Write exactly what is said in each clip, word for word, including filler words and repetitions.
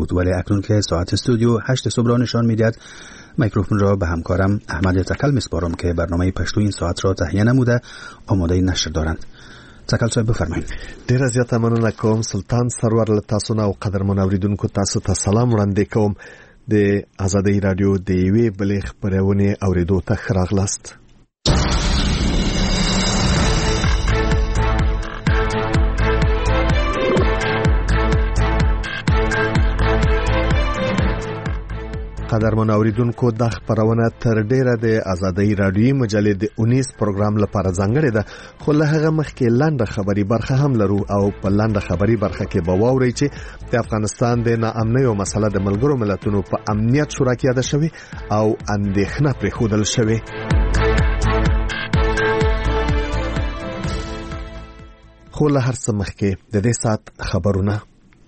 بود، ولی اکنون که ساعت استودیو هشت صبح را نشان می‌دهد میکروفون را به همکارم احمد تکل میسپارم که برنامه پښتو این ساعت را تهیه نموده آماده نشر دارند. تکل صاحب بفرمایید. ډیر زیاته مننه کوم سلطان سرور له تاسو نه او قدرمن اوریدونکو تاسو ته سلام وړاندې کوم. د آزادۍ رادیو د یوې بلې خپرونې اوریدو ته ښه راغلاست. قدرمن اوریدونکو د خبرونه تر ډیره د آزادۍ رادیوي مجلې د اونیس پروګرام لپاره ځانګړې ده، خو له هغه مخکې لنډه خبري برخه هم لرو او په لنډه خبري برخه کې به واورئ چې د افغانستان د ناامنۍ او مسله د ملګرو ملتونو په امنیت شورا کې یاده شوې او اندېښنه پرېښودل شوې. خو له هر څه مخکې د دې ساعت خبرونه.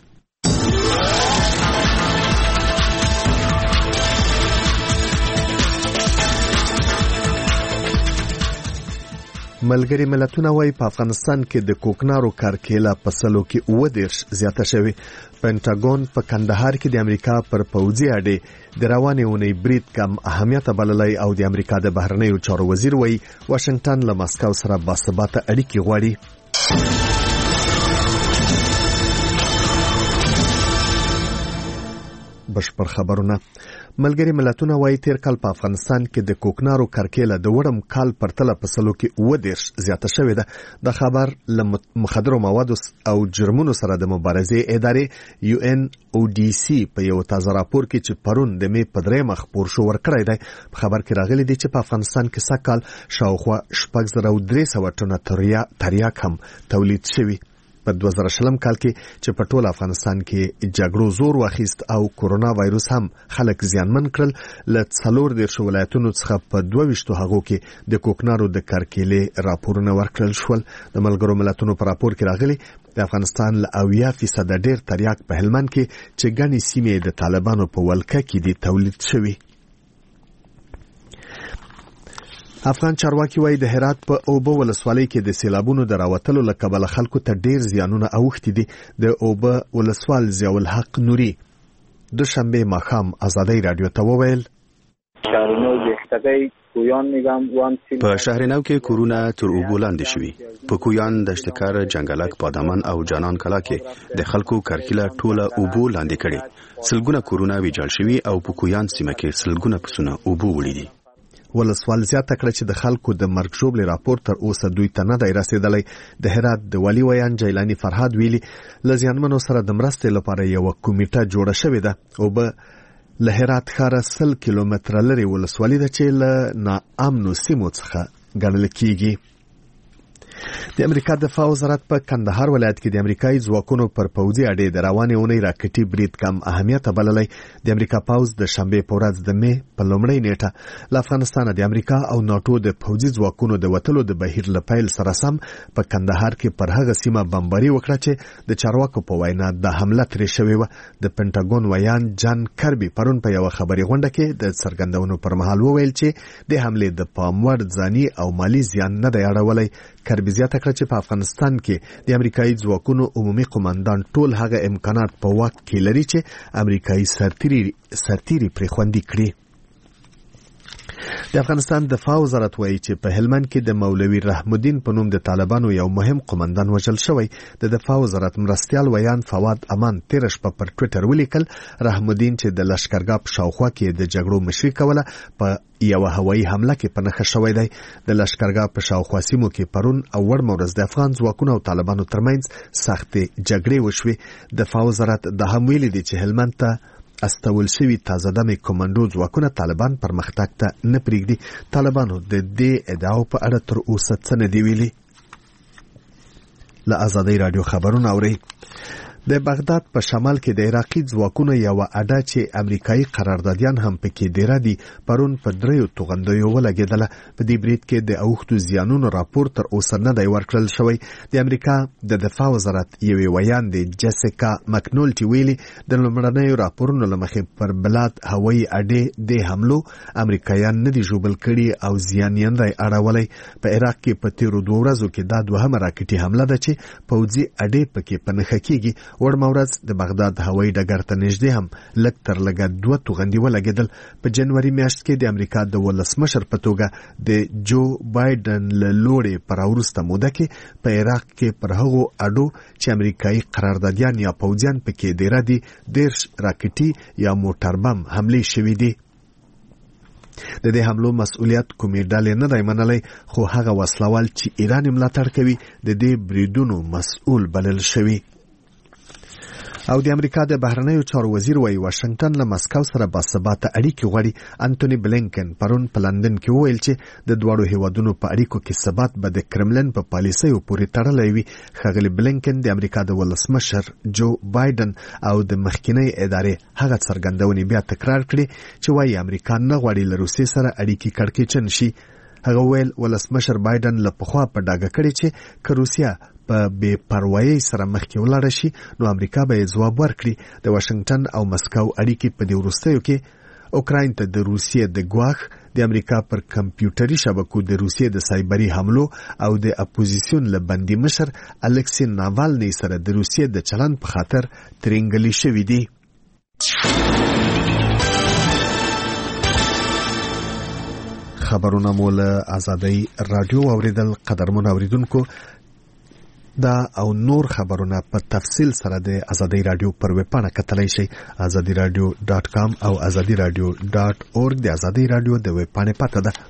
ملګری ملتونه وايي په افغانستان کې د کوکنارو کارکیله په سلو کې اوه دېرش زیاته شوې. پینټاګون په کندهار کې د امریکا پر پوځي اډې د روانې اونۍ برید کم اهمیت بللی او د امریکا د بهرنیو چارو وزیر وايي واشنگټن له مسکو سره باثباته اړیکې غواړي. بشپړ خبرونه. ملګری ملتونه وايي تیر کال په افغانستان کې د کوکنارو کرکیله د وړم کال پرتله په سلو کې اوه دېرش زیاته شوې ده. د خبر له مخدرو موادو او جرمونو سره د مبارزې ادارې یو ان او ډي سي په یو تازه راپور کې چې پرون د می په درېیمه خپور شو ورکړی دی. په خبر کې راغلی دی چې په افغانستان کې سږ کال شاوخوا شپږ زره او درې سوه ټنه تریاک هم تولید شوي. په دوه زره شلم کال کې چې په ټول افغانستان کې جګړو زور واخیست او کورونا وایروس هم خلک زیانمن کړل، له څلور دېرش ولایتونو څخه په دوه ویشتو هغو کې د کوکنارو د کرکیلې راپورونه ورکړل شول. د ملګرو ملتونو په راپور کې راغلي د افغانستان له اویا فیصده ډېر تریاک په هلمند کې چې ګڼې سیمې د طالبانو په ولکه کې دي تولید شوي. افغان چارواکي وايي د هرات په اوبه ولسوالۍ کې د سیلابونو د راوتلو له کبله خلکو ته ډیر زیانونه اوښتي دي. د اوبه ولسوال ضیاء الحق نوري دوشنبه ماښام آزادۍ رادیو ته وویل په شهرنو کې کورونه تر اوبو لاندې شوي. په کویان، دشتکر، جنگلک، پادامن او جانان کلا کې د خلکو کرکیله ټوله اوبو لاندې کړي. سلګونه کورونه ویجاړ شوي او په کویان سیمه کې سلګونه پسونه اوبو وړي دي. ولسوال زیاته کړه چې د خلکو د مرګ ژوبلې راپور تر اوسه دوی ته نه دی رسېدلی. د هرات د والي ویان جیلاني فرهاد ویلي له زیانمنو سره د مرستې لپاره یوه کمیټه جوړه شوې ده. اوبه له هرات ښاره سل کیلومتره لرې ولسوالي ده چې له ناامنو سیمو څخه ګڼل کیږي. د امریکا دفاع وزارت په کندهار ولایت کې د امریکایي ځواکونو پر پوځي اډې د روانې اونۍ راکټي برید کم اهمیت بللی. د امریکا پوځ د شنبې په ورځ د می په لومړۍ نیټه له افغانستانه د امریکا او ناټو د پوځي ځواکونو د وتلو د بهیر له پیل سره سم په کندهار کې پر هغه سیمه بمباري وکړه چې د چارواکو په وینا د حمله ترې شوې وه. د پینټاګون ویان جان کربي پرون په یوه خبري غونډه کې د څرګندونو پر مهال وویل چې د حملې د پام وړ ځاني او مالی زیان نه دی اړولی. کربي زیاته کړه چې په افغانستان کې د امریکایي ځواکونو عمومي قومندان ټول هغه امکانات په واک کې لري چې امریکایي سرتیري سرتیري پرې خوندي کړي. د افغانستان دفاع وزارت وایي چې په هلمند کې د مولوي رحم الدین په نوم د طالبانو یو مهم قومندان وژل شوی. د دفاع وزارت مرستیال ویان فواد امان تیر شپه پر ټویټر ولیکل رحم الدین چې د لشکرګاه په شاوخوا کې د جګړو مشري کوله په یوه هوایي حمله کې په نښه شوی دی. د لشکرګاه په شاوخوا سیمو کې پرون او وړمه ورځ د افغان ځواکونو او طالبانو ترمنځ سختې جګړې وشوې. دفاع وزارت د هم ویلي دی چې هلمند ته استول شوي تازه دمې کمانډو ځواکونه طالبان پرمختګ ته نه پرېږدي. طالبانو د دې ادعاو په اړه تر اوسه څه نه دي ویلي. له آزادۍ رادیو خبرونه اورئ. د بغداد په شمال کې د عراقي ځواکونو یوه اډه چې امریکایي قراردادیان هم پکې ډیره دي پرون په دریو توغندیو ولګېدله. په دې برید کې د اوښتو زیانونو راپور تر اوسه نه دی ورکړل شوی. د امریکا د دفاع وزارت یوې ویان د جیسیکا مکنولټي ویلي د لومړنیو راپورونو له مخې پر بلاد هوایي اډې د حملو امریکایان نه دي ژوبل کړي او زیان یې نه دی اړولی. په عراق کې په تیرو دوه ورځو کې دا دوهمه راکټي حمله ده چې پوځي اډې پکې په نښه کېږي. وړمه ورځ د بغداد هوایي ډګر ته نږدې هم لږ تر لږه دوه توغندي ولګېدل. په جنوري میاشت کې د امریکا د ولسمشر په توګه د جو بایدن له لورې په راوروسته موده کې په عراق کې پر هغو اډو چې امریکایي قراردادیان یا پوځیان پکې دېره دي دېرش راکټي یا موټر بم حملې شوي دي. د دې حملو مسؤلیت کومې ډلې نه دی منلی، خو هغه وسلوال چې ایران یې ملاتړ کوي د دې بریدونو مسؤل بلل شوي. او د امریکا د بهرنیو چارو وزیر وايي واشنگټن له مسکو سره باثباته اړیکې غواړي. انټونی بلینکن پرون په لندن کې وویل چې د دواړو هیوادونو په اړیکو کې ثبات به د کرملن په پالیسیو پورې تړلی وي. ښاغلي بلینکن د امریکا د ولسمشر جو بایدن او د مخکینۍ ادارې هغه څرګندونې بیا تکرار کړي چې وايي امریکا نه غواړي له روسیې سره اړیکې کړکېچن شي. هغه ویل ولسمشر بایدن له پخوا په ډاګه کړي چې که روسیه په بې پروایۍ سره مخکې ولاړه شي نو امریکا به یې ځواب ورکړي. د واشنگټن او مسکو اړیکې په دې وروستیو کې اوکراین ته د روسیې د ګواښ، د امریکا پر کمپیوټري شبکو د روسیې د سایبري حملو او د اپوزیسیون له بندي مشر الکسی ناوالني سره د روسیې د چلند په خاطر ترینګلي شوي دي. خبرونه مو له آزادۍ راډیو اوریدل. قدرمن اوریدونکو دا او نور خبرونه په تفصیل سره د آزادۍ راډیو پر ویب پاڼه کتلی شئ، آزادي راډیو ډاټ کام او آزادي راډیو ډاټ اورګ. د آزادۍ راډیو د ویب پاڼې پته ده.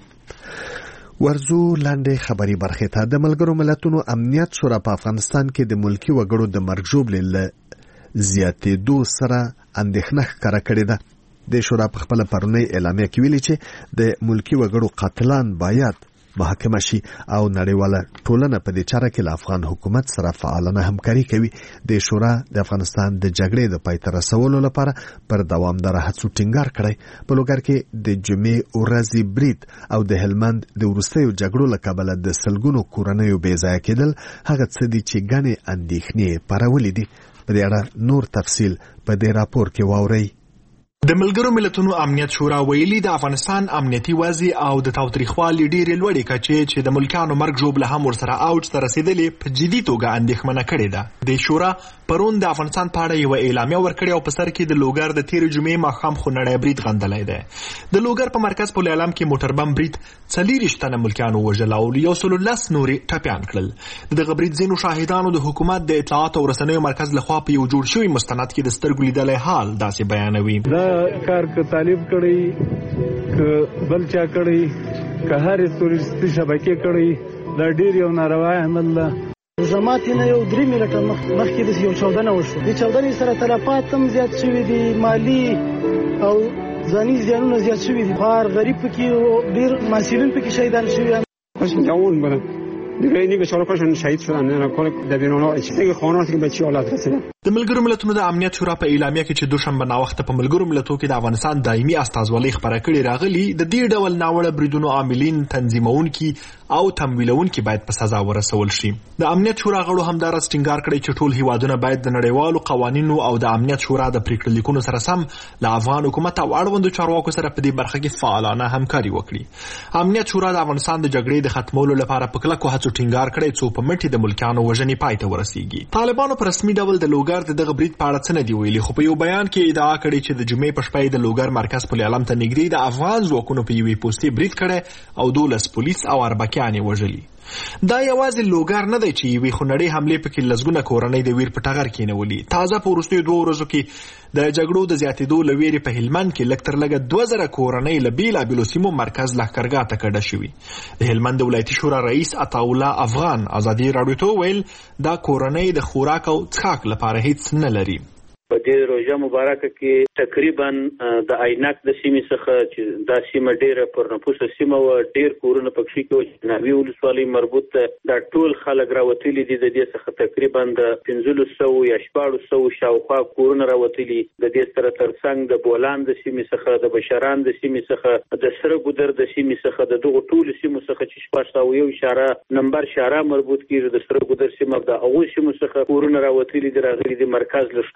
ورزو لاندې خبري برخې ته. د ملګرو ملتونو امنیت شورا په افغانستان کې د ملکی وګړو د مرګ ژوبلې له زیاتېدو سره اندېښنه ښکاره کړې ده. د شورا په خپله پرونۍ اعلامیه کې ویلي چې د ملکی وګړو قاتلان باید محاکمه شي او نړیواله ټولنه په دې چاره کې له افغان حکومت سره فعالانه همکاري کوي. د شورا د افغانستان د جګړې د پای ته رسولو لپاره پر دوامداره هڅو ټینګار کړی. په لوګر کې د جمعې ورځې برید او د هلمند د وروستیو جګړو له کبله د سلګونو کورنیو بې ځایه کېدل هغه څه دي چې ګڼې اندېښنې پارولې دي. په دې اړه نور تفصیل په دې راپور کې واورئ. د ملګرو ملتونو امنیت شورا ویلي د افغانستان امنیتي وضع او د تاوتریخوالي ډېرې لوړې کچې چې د ملکیانو مرګ ژوبله هم ورسره اوج ته رسېدلې په جدي توګه اندېښمنه کړې ده. د شورا پرون د افغانستان په اړه یوه اعلامیه ورکړې او په سر کې د لوګر د تېرې جمعې ماښام خونړی برید غندلی دی. د لوګر په مرکز پل علم کې موټر بم برید څلېرویشت تنه ملکیانو وژل او یو سل او لس نورې ټپیان کړل. د دغه برید ځینو شاهدانو د حکومت د اطلاعاتو او رسنیو مرکز لخوا په یو جوړ شوي مستند کې د سترګو لیدلی حال داسې بیانوي. کار که طالب کړی که بل چا کړی که هرې تورستي شبکې کړی دا ډېر یو ناروا عمل ده. زمات نه یو درې منټه مخکې د یو چاودنه وشو. د چاودنې سره تلفات هم زیات شوي دي، مالی او ځاني زیانونه زیات شوي دي. هر غریب پکې ډېر محصلین پکې شهیدان شوي. خوشبختانه بودن دیگه اینی به چهارکاشون شهید شدن. نه کار دبیرانه چیزی خانواده که به چی حالت رسیدن. د ملګرو ملتونو د امنیت شورا په اعلامیه کې چې دوشنبه ناوخته په ملګرو ملتونو کې د افغانستان دایمي استازولۍ خبره کړې راغلي د دې ډول ناوړه بریدونو عاملین، تنظیمونکي او تمویلونکي باید په سزا ورسول شي. د امنیت شورا غړو همدارس ټینګار کړی چې ټول هیوادونه باید د نړیوالو قوانینو او د امنیت شورا د پریکړې لیکونو سره سم له افغان حکومت او اړوندو چارواکو سره په دې برخه کې فعالانه همکاري وکړي. امنیت شورا د افغانستان د جګړې د ختمولو لپاره په کلکو هڅو ټینګار کړی څو په مټې د ملکیانو وژنې پای ته ورسیږي. طالبانو په رسمي ډول د لوګر د دغه برید په اړه څه نه دي ویلي، خو په یو بیان کې ادعا کړې چې د جمعې په شپه یې د لوګر مرکز پل علم ته نږدې د افغان ځواکونو په یوې پوستې برید کړی او دولس پولیس او اربکیان یې وژلي. دا یوازې لوګر نه دی چې یوې خونړۍ حملې پکې لسګونه کورنۍ د ویر په ټغر کېنولي. تازه په وروستیو دوو ورځو کې د جګړو د زیاتېدو له ویرې په هلمند کې لږ تر لږه دوه زره کورنۍ له بېلابېلو سیمو مرکز لښکرګاه ته کډه شوي. د هلمند د ولایتي شورا رئیس عطاالله افغان ازادي راډیو ته وویل دا کورنۍ د خوراک او څښاک لپاره هیڅ نه لري. په دې روژه مبارکه کې تقریبا د عینک د سیمې څخه چې دا سیمه ډیره پر نفوسه سیمه و، ډیر کورونه پکې کې ناوی ولسوالۍ مربوط دا ټول خلک راوتلي دي. د دې څخه تقریبا د پنځلس سوه یا شپاړس سوه شاوخوا کورونه راوتلي. د دې سره ترڅنګ د بولان د سیمې څخه، د بشران د سیمې څخه، د سره ګودر د سیمې څخه، د دغو ټولو سیمو څخه چې شپږ سوه یو اشاره نمبر شاره مربوط کېږي د سره ګودر سیمه د هغو سیمو څخه کورونه راوتلي دي، راغلي دي مرکز لښکرګاه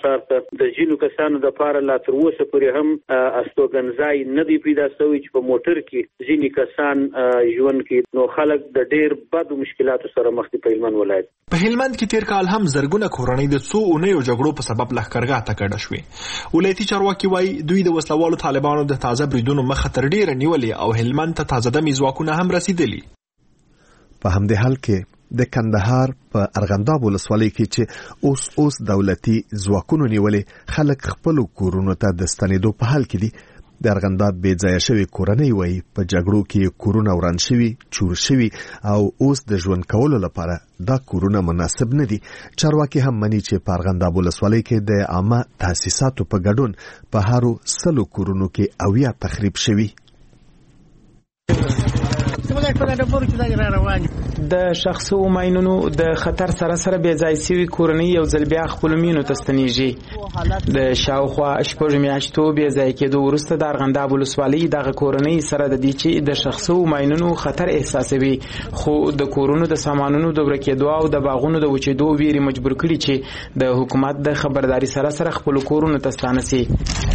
ښار ته د ځینو کسانو د پاره لا تر اوسه پورې هم استوګنځای نه دی پیدا شوی چې په موټر کې ځینې کسان ژوند کې، نو خلک د ډېر بدو مشکلاتو سره مخ دي په هلمند ولایت. په هلمند کې تیر کال هم زرګونه کورنۍ د څو اونیو جګړو په سبب لښکرګاه ته کډه شوې. ولایتي چارواکي وایي دوی د وسلوالو طالبانو د تازه بریدونو مخه تر ډېره نیولې او هلمند ته تازه دمي ځواکونه هم رسیدلي. په همدې حال کې د کندهار په ارغنداب ولسوالۍ کې چې اوس اوس دولتي ځواکونو نیولې خلک خپل کورونو ته د ستنېدو په حال کې دي. د ارغنداب بې ځایه شوي کورنۍ وایي په جګړو کې کورونه وران شوي، چور شوي او اوس د ژوند کولو لپاره دا کورونه مناسب نه دي. چارواکي هم مني چې په ارغنداب ولسوالۍ کې د عامه تاسیساتو په ګډون په هارو سلو کورونو کې اویا تخریب شوي. د شخصي ماینونو د خطر سره سره بې ځای شوي کورنۍ یو ځل بیا خپلو مینو ته ستنېږي. د شاوخوا شپږ میاشتو بې ځای کېدو وروسته د ارغنداب ولسوالۍ دغه کورنۍ سره د دې چې د شخصي ماینونو خطر احساسوي، خو د کورونو د سامانونو د ورکېدو او د باغونو د وچېدو ویرې مجبور کړي چې د حکومت د خبرداري سره سره خپلو کورونو ته ستانه سي.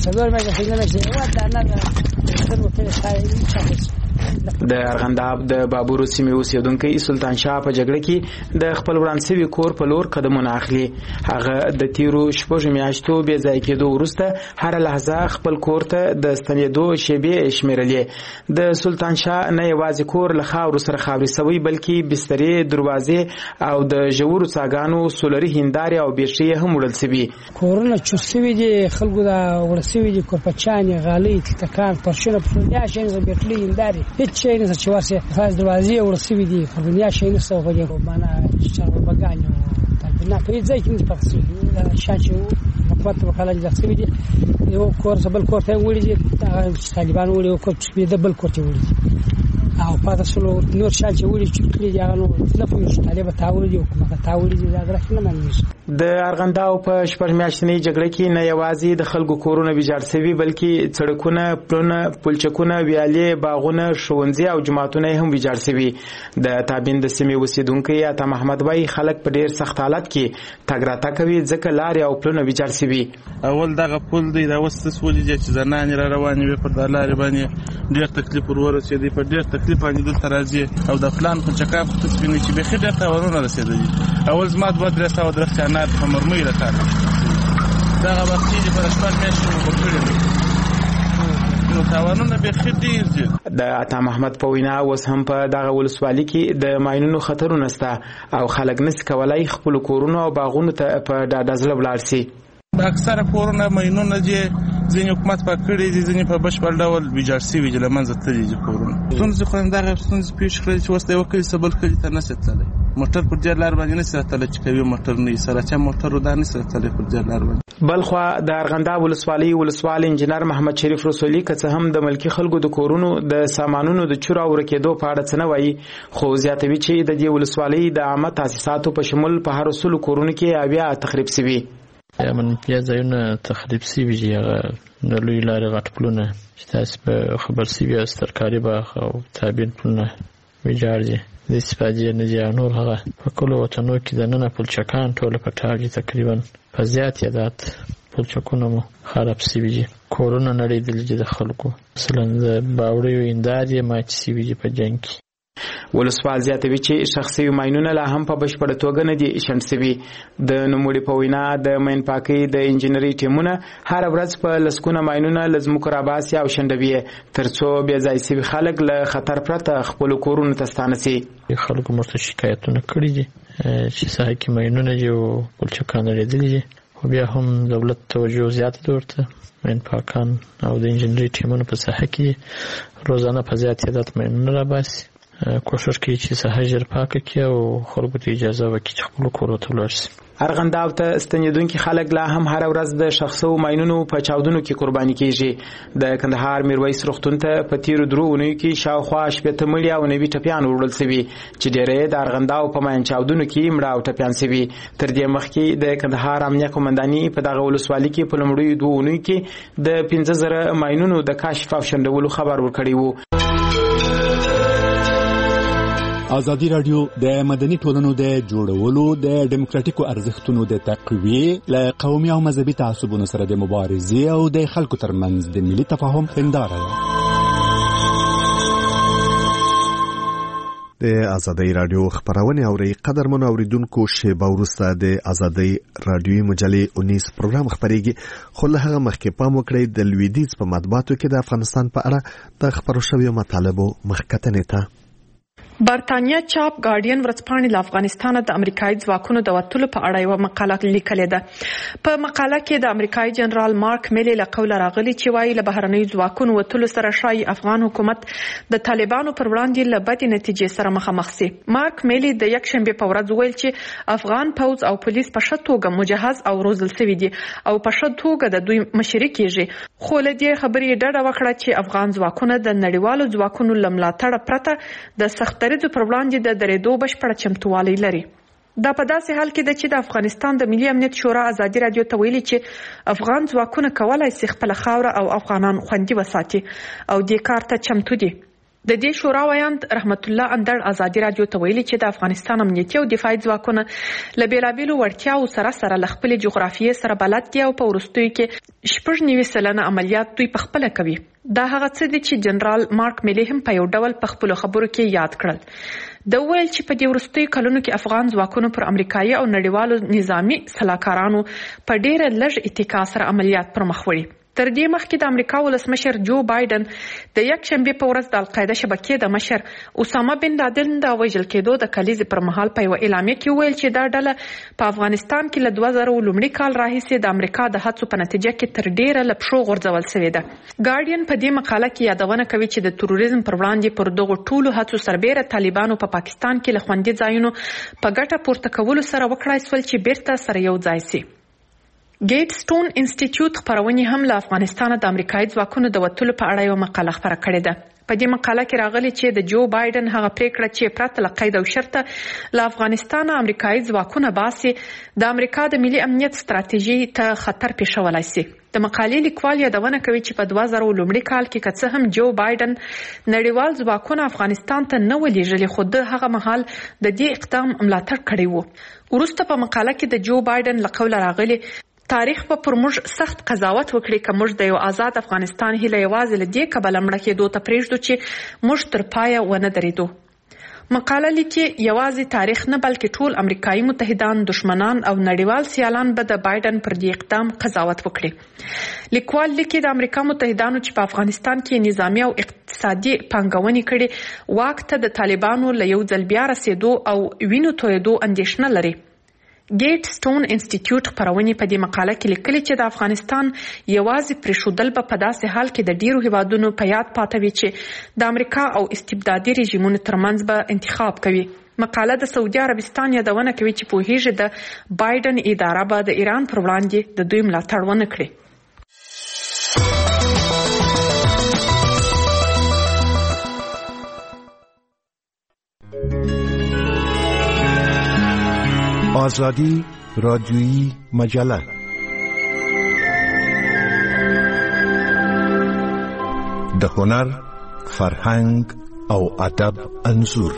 د ارغنداب د بابورو سیمې اوسیدونکي سلطان شاه په جګړه کې د خپل وران شوي کور په لور قدمونه اخلي. هغه د تیرو شپږ میاشتو بې ځای کېدو وروسته هر لحظه خپل کور ته د ستنېدو شیبې شمیرلې. د سلطان شاه نه یوازې کور له خاورو سره خاورې سوی بلکې بسترې، دروازې او د ژورو څاګانو سولري هندارې او بیرشې هم وړل سوي. کورونه چور سوي دي، خلکو دا وړل سوي دي، کورپچانې، غالۍ، تکان، پرشونه، پرشونه شي نه بیرټلي هندارې هیڅ شي نه چې ورسې خاص دروازې وړل سوي دي، خربنیا شي نه څه غوډي معنا چې بګانو نه په ځای کې نه پاتې شي حکومت وکاله د سوي دي. یو کور بل کور ته وړي دي، طالبان وړي او کوم د بل کور ته وړي او پاتې سلو نور شال چې وړي چې کلی دی هغه نه پوهیږي طالب تاوړي دي حکومت تاوړي دي دا درک نه مانځي. د ارغنداو په شپږ میاشتنۍ جګړه کې نه یوازې د خلکو کورونه ویجاړ شوي بلکې سړکونه، پلونه، پلچکونه، ویالې، باغونه، ښوونځي او جوماتونه هم ویجاړ شوي. د تابین د سیمې اوسیدونکي عطا محمد وایي خلک په ډېر سخت حالت کې تګ راتګ کوي ځکه لارې او پلونه ویجاړ شوي. اول دغه پل دی دا اوس څه ولې چې زنانې را روانې وي پر دا لارې باندې ډېر تکلیف ور ورسېدی، په ډېر تکلیف باندې دلته راځي او د پلان په چکاپ تصویر چې بیخي ډېر تاوانونه رسېدلي. اول زما دوه درې سوه درختې انار په مرمۍ راکاږي، دغه وختي چې په شپږ میاشتې مو کړي دي نو تاوانونه بیخي ډېر دي. د عطا محمد په وینا اوس هم په دغه ولسوالۍ کې د ماینونو خطرونه شته او خلک نشي کولی خپلو کورونو او باغونو ته په ډاډه زړه ولاړ سي. اکثره کورونه ماینونه دي، ځینې حکومت پاک کړي دي، ځینې په بشپړ ډول ویجاړ شوي دي، له منځه تللي دي کورونه. ستونزې خو همدغه ستونزې پېښ کړلې چې اوس د یوه کلي څخه بل کلي ته نشي تللی، موټر پر دې لار باندې نشي راتللی چې کوي موټر نه وي سره چا موټر دا نشي راتللی پر دې لار باندې. بلخوا د ارغنداب ولسوالۍ ولسوال انجینر محمد شریف رسولي که څه هم د ملکي خلکو د کورونو د سامانونو د چور او ورکېدو په اړه څه نه وایي، خو زیاتوي چې د دې ولسوالۍ د عامه تاسیساتو په شمول په هرو سلو کورونو کې اویا تخریب شوي. منفي ځایونه تخریب شوي دي، هغه د لویې لارې غټ پلونه چې تاسې په خبر شوي یاست، ترکاري باغ او تابین پلونه ویجاړ دي، د استفادې نه دي او نور هغه په کلو وطنو کې دننه پلچکان ټوله په ټاپ دي، تقریبا په زیات تعداد پلچکونه مو خراب شوي دي، کورونه نړېدلي دي د خلکو، مثلا د باوړیو هندارې ماتې شوي دي په جنګ کې. ولسوال زیاتوي چې شخصي ماینونه لا هم په بشپړه توګه نه دي شنډ شوي. د نوموړي په وینا د ماین پاکۍ د انجینري ټیمونه هره ورځ په لسګونه ماینونه له ځمکو راباسي او شنډوي تر څو بې ځای شوي خلک له خطر پرته خپلو کورونو ته ستانه سي. خلکو موږ ته شکایتونه کړي دي چې ساحه کې ماینونه دي او پلچکان نړېدلي دي، خو بیا هم دولت توجه زیاته ده ورته. ماین پاکان او د انجینري ټیمونه په ساحه کې روزانه په زیات تعداد ماینونه راباسي، کوشش کوي چې ساحه ژر پاکه کړي او خلکو ته اجازه ورکړي چې خپلو کورو ته ولاړ شي. ارغنداب ته ستنېدونکي خلک لا هم هره ورځ د شخصي ماینونو په چاودنو کې قرباني کیږي. د کندهار میرویس روغتون ته په تیرو درو اونیو کې شاوخوا شپېته مړي او نوي ټپیان وړل شوي چې ډېری د ارغنداب په ماین چاودنو کې مړه او ټپیان شوي. تر دې مخکې د کندهار امنیه قومنداني په دغه ولسوالۍ کې په لومړیو دوو اونیو کې د پنځه زره ماینونو د کشف او شنډولو خبر ورکړی و. ازادي رادیو د مدني ټولنو د جوړولو د ډیموکراتیکو ارزښتونو د تقویې له قومي او مذهبي تعصبونو سره د مبارزې او د خلکو ترمنځ د ملي تفاهم هنداره ده. د ازادي رادیو خبرونه اوري قدرمن اوریدونکو شیبه وروسته د ازادي رادیوي مجلې انیس پروګرام خبريږي خو له هغه مخکې پام وکړئ د لویدیز په مطبوعاتو کې د افغانستان په اړه د خبرو شویو مطالبو مخکتنې ته برتانیا چاپ ګارډین ورځپاڼې له افغانستان د امریکایي ځواکونو د وټلو په اړه یو مقاله لیکلې ده. په مقاله کې د امریکایي جنرال مارک میلی له قوله راغلي چې وايي له بهرنیو ځواکونو وټلو سره شای افغان حکومت د طالبانو پر وړاندې له بدې نتیجې سره مخامخ سي. مارک میلی د یک شنبه په ورځ ویل چې افغان پوځ او پولیس په ښه توګه مجهز او روزل شوي دي او په ښه توګه د دوی مشري کیږي. خو له دې خبرې ډډه وکړه چې افغان ځواکونه د نړیوالو ځواکونو له ملاتړه پرته د سخت دریځو پر وړاندې د درېدو بشپړه چمتووالی لري. دا په داسې حال کې ده چې د افغانستان د ملي امنیت شورا ازادي رادیو ته ویلي چې افغان ځواکونه کولای شي خپل خاوره او افغانان خوندي وساتي او دې کار ته چمتو دي. د دې شورا ویاند رحمت الله اندړ ازادي رادیو ته ویلي چې د افغانستان امنیتي او دفاعي ځواکونه له بیلابیلو وړتیاو سره سره له خپلې جغرافیې سره بلد دي او په وروستیو کې شپږ نوي سلنه عملیات دوی په خپله کوي. دا هغه څه دي چې جنرال مارک میلی هم په یو ډول په خپلو خبرو کې یاد کړل. د ویل چې په دې وروستیو کلونو کې افغان ځواکونو پر امریکایي او نړیوالو نظامی سلاکارانو په ډیره لږ اتکا سره عملیات پر مخ وړي. تر دې مخکې د امریکا ولسمشر جو بایدن د یک شنبه په ورځ د القاعده شبکې د مشر اسامه بن لادن د وژل کېدو د کلیزې پر مهال په یو اعلامیه کې ویل چې دا ډله په افغانستان کې له دوه زره لومړي کال راهیسې د امریکا د هڅو په نتیجه کې تر ډیره له پښو غورځول شوې ده. ګارډین په دې مقاله کې یادونه کوي چې د تروریزم پر وړاندې پر دغو ټولو هڅو سربېره طالبانو په پا پاکستان کې له خوندي ځایونو په ګټه پورته کولو سره وکړای شول چې بیرته سره یو ځای شي. ګیټ سټون انسټیټیوټ خبرونه هم له افغانستان د امریکایي ځواکونو د وټلو په اړه یو مقاله خبره کړې ده. په دې مقاله کې راغلي چې د جو بایدن هغه پریکړه چې پرته له قید او شرطه له افغانستان امریکایي ځواکونه باسي د امریکا د ملي امنیت ستراتیژي ته خطر پیښولای شي. د مقالې لیکوال یادونه کوي چې په دوه زره لومړي کال کې که څه هم جو بایدن نړیوال ځواکونه افغانستان ته نه ولېږلي خو د هغه مهال د دې اقدام ملاتړ کړی وو. وروسته په مقاله کې د جو بایدن له قوله راغلي تاریخ په پر موږ سخت قضاوت وکړي که موږ د یو آزاد افغانستان هیله یوازې له دې کبله مړه کېدو ته پرېږدو چې موږ تر پایه ونه درېدو. مقاله لیکي یوازې تاریخ نه بلکې ټول امریکایي متحدان، دشمنان او نړیوال سیالان به د بایدن پر دې اقدام قضاوت وکړي. لیکوال لیکي د امریکا متحدانو چې په افغانستان کې نظامی او اقتصادي پانګونې کړي واک ته د طالبانو له یو ځل بیا رسېدو او وینو تویېدو اندېښنه لري. ګیټ سټون انسټیټیوټ خبرونه په دې مقاله کې لیکلي چې د افغانستان یوازې پرېښودل به په داسې حال کې د ډیرو هیوادونو په یاد پاتې وي چې د امریکا او استبدادي رژیمونو ترمنځ به انتخاب کوي. مقاله د سعودي عربستان یادونه کوي چې پوهیږي د بایدن اداره به د ایران پر وړاندې د دوی ملاتړ ونه کړي. آزادی رادیویی مجله د هنر، فرهنګ او ادب انځور.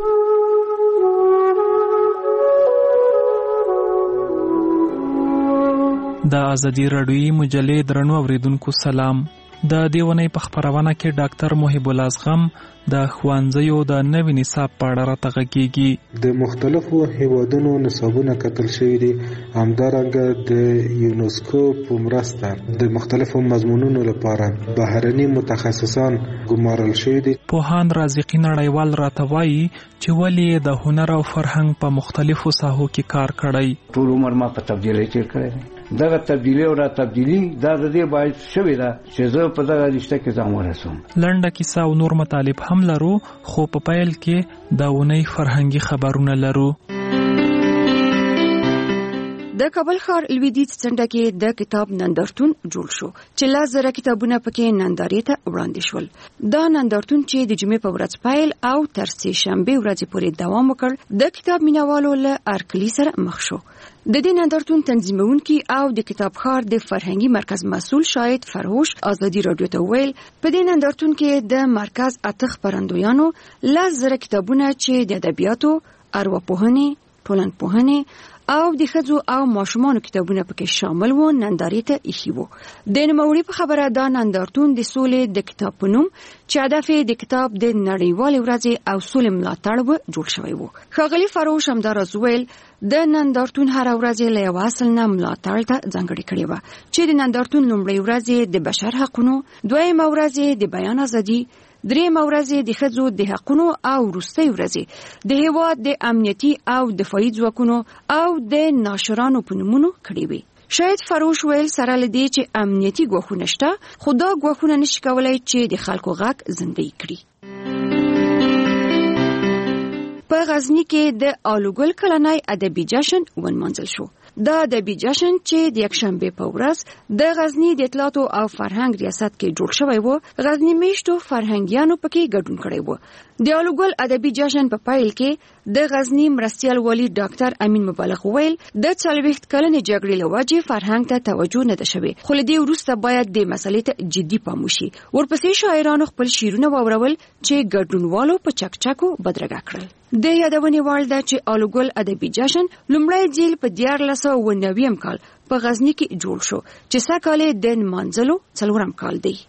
د ازادي رادیویی مجلې درنو اوریدونکو سلام. د دیونی په خبرونه کې ډاکټر محب الله ازغم د ښوونځیو د نوي نصاب په اړه راته غږیږي. د مختلفو هیوادونو نصابونه کتل شوي دي، همدارنګه د یونسکو په مرسته د مختلفو مضمونونو لپاره بهرني متخصصان ګمارل شوي دي. پوهان رازقي نړیوال راته وایي چې ولې د هنر او فرهنګ په مختلفو ساحو کې کار کړی. ټول عمر ما په تبدیلۍ تیر کړی دی. دغه تبدیلی او را تبدیلی دا د دې باعث شوې ده چې زه په دغه رشته کې ځان ورسوم. لنډه کیسه او نور مطالب هم لرو، خو په پیل کې د اونۍ فرهنګي خبرونه لرو. د کابل ښار لویدیځ څنډه کې د کتاب نندارتون جوړ شو چې لا زره کتابونه پکې نندارې ته وړاندې شول. دا نندارتون چې د جمعې په ورځ پیل او تر سه شنبه ورځې پورې دوام وکړ د کتاب مینوالو له ارکلی سره مخ شو. د دې نندارتون تنظیمونکي او د کتابخوان د فرهنګي مرکز مسؤل شاهد فرهوش ازادي رادیو ته ویل په دې نندارتون کې د مرکز اته خبرندویانو لا زره کتابونه چې د ادبیاتو، ارواپوهنې، ټولنپوهنې او د ښځو او ماشومانو کتابونه پکې شامل وو نندارې ته ایښي وو. د نوموړي په خبره دا نندارتون د سولې د کتاب په نوم چې هدف یې د کتاب د نړیوالې ورځې او سولې ملاتړ و جوړ شوی وو. ښاغلي فروش همداراز ویل د نندارتون هر ورځ له یو اصل نه ملاتړ ته ځانګړې کړې وه چې د نندارتون لومړۍ ورځ د بشر حقونو، دویمه ورځ د بیان ازادي، درېمه ورځ د ښځو د حقونو او وروستۍ ورځ د هیواد د امنیتي او دفاعي ځواکونو او د ناشرانو په نومونو کړې وي. شاید فروش ویل سره لدی چې امنیتي ګواښونه شته خو دا ګواښونه نشي کولای چې د خلکو غږ زنده‌ای کړي. په غزنی کې د آلوګل کلنۍ ادبي جشن ونمانځل شو. دا ادبي جشن چې د یکشنبه په ورځ د غزنی د اطلاعات او فرهنګ ریاست کې جوړ شوی و، غزنی میشتو فرهنګیانو پکې ګډون کړی و. د آلوګل ادبي جشن په پایل کې د غزنی مرستیال والی ډاکټر امین مبالغ ویل د څلوېښت کلنې جګړې له وجې فرهنګ ته توجه نه ده شوې، خو له دې وروسته باید د مسلې ته جدي پام وشي. ورپسې شاعرانو خپل شعرونه واورول چې ګډونوالو په چکچکو بدرګه کړل. د یادونې وړ ده چې آلوګل ادبي جشن لومړی ځل په دیارلس سوه اوه نوي کال په غزنی کې جوړ شو چې سږ کال د نمانځلو څلورم کال دی.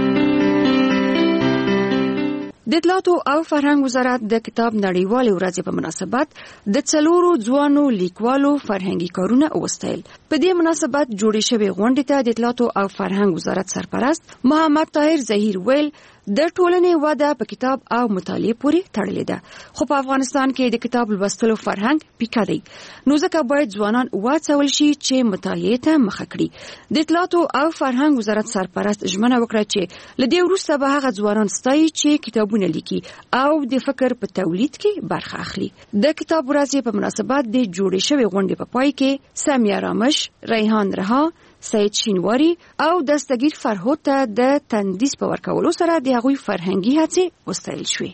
د اطلاعات او فرهنګ وزارت د کتاب نړیوالې ورځې په مناسبت د څلورو ځوانو لیکوالو فرهنګي کارونه وستایل. په دې مناسبت جوړې شوې غونډې ته د اطلاعات او فرهنګ وزارت سرپرست محمد طاهر ظهیر ویل د ټولنې وده په کتاب او مطالعه پورې تړلې ده، خو په افغانستان کې د کتاب لوستلو فرهنګ پیکه دی، نو ځکه باید ځوانان وهڅول شي چې مطالعه ته مخه کړي. د اطلاعات او فرهنګ وزارت سرپرست ژمنه وکړه چې له دې وروسته به هغه ځوانان ستایي چې کتابونه لیکي او د فکر په تولید کې برخه اخلي. د کتاب ورځې په مناسبت د جوړې شوې غونډې په پای کې سامیه رامش، ریحان رها، سید شینواری او دستگیر فرهود ته د تندیس په ورکولو سره د هغوی فرهنګي هڅې وستایل شوې.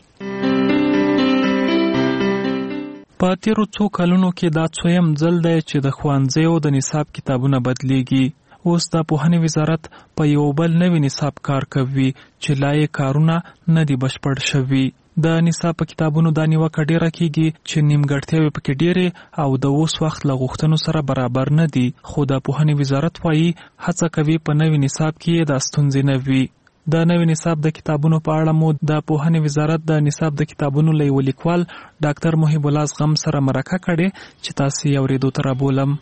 په تیرو څو کلونو کې دا څویم ځل دی چې د ښوونځیو د نصاب کتابونه بدلیږي. اوس د پوهنې وزارت په یو بل نوي نصاب کار کوي چې لا یې کارونه نه دي بشپړ شوي. د نصاب په کتابونو دا نیوکه ډیره کیږي چې نیمګړتیاوې پکې ډیرې او د اوس وخت له غوښتنو سره برابر نه دي، خو د پوهنې وزارت وايي هڅه کوي په نوي نصاب کې دا ستونزې نه وي. د نوي نصاب د کتابونو په اړه مو د پوهنې وزارت د نصاب د کتابونو له یو لیکوال ډاکټر محب الله زغم سره مرکه کړې چې تاسو یې اورېدو ته رابولم.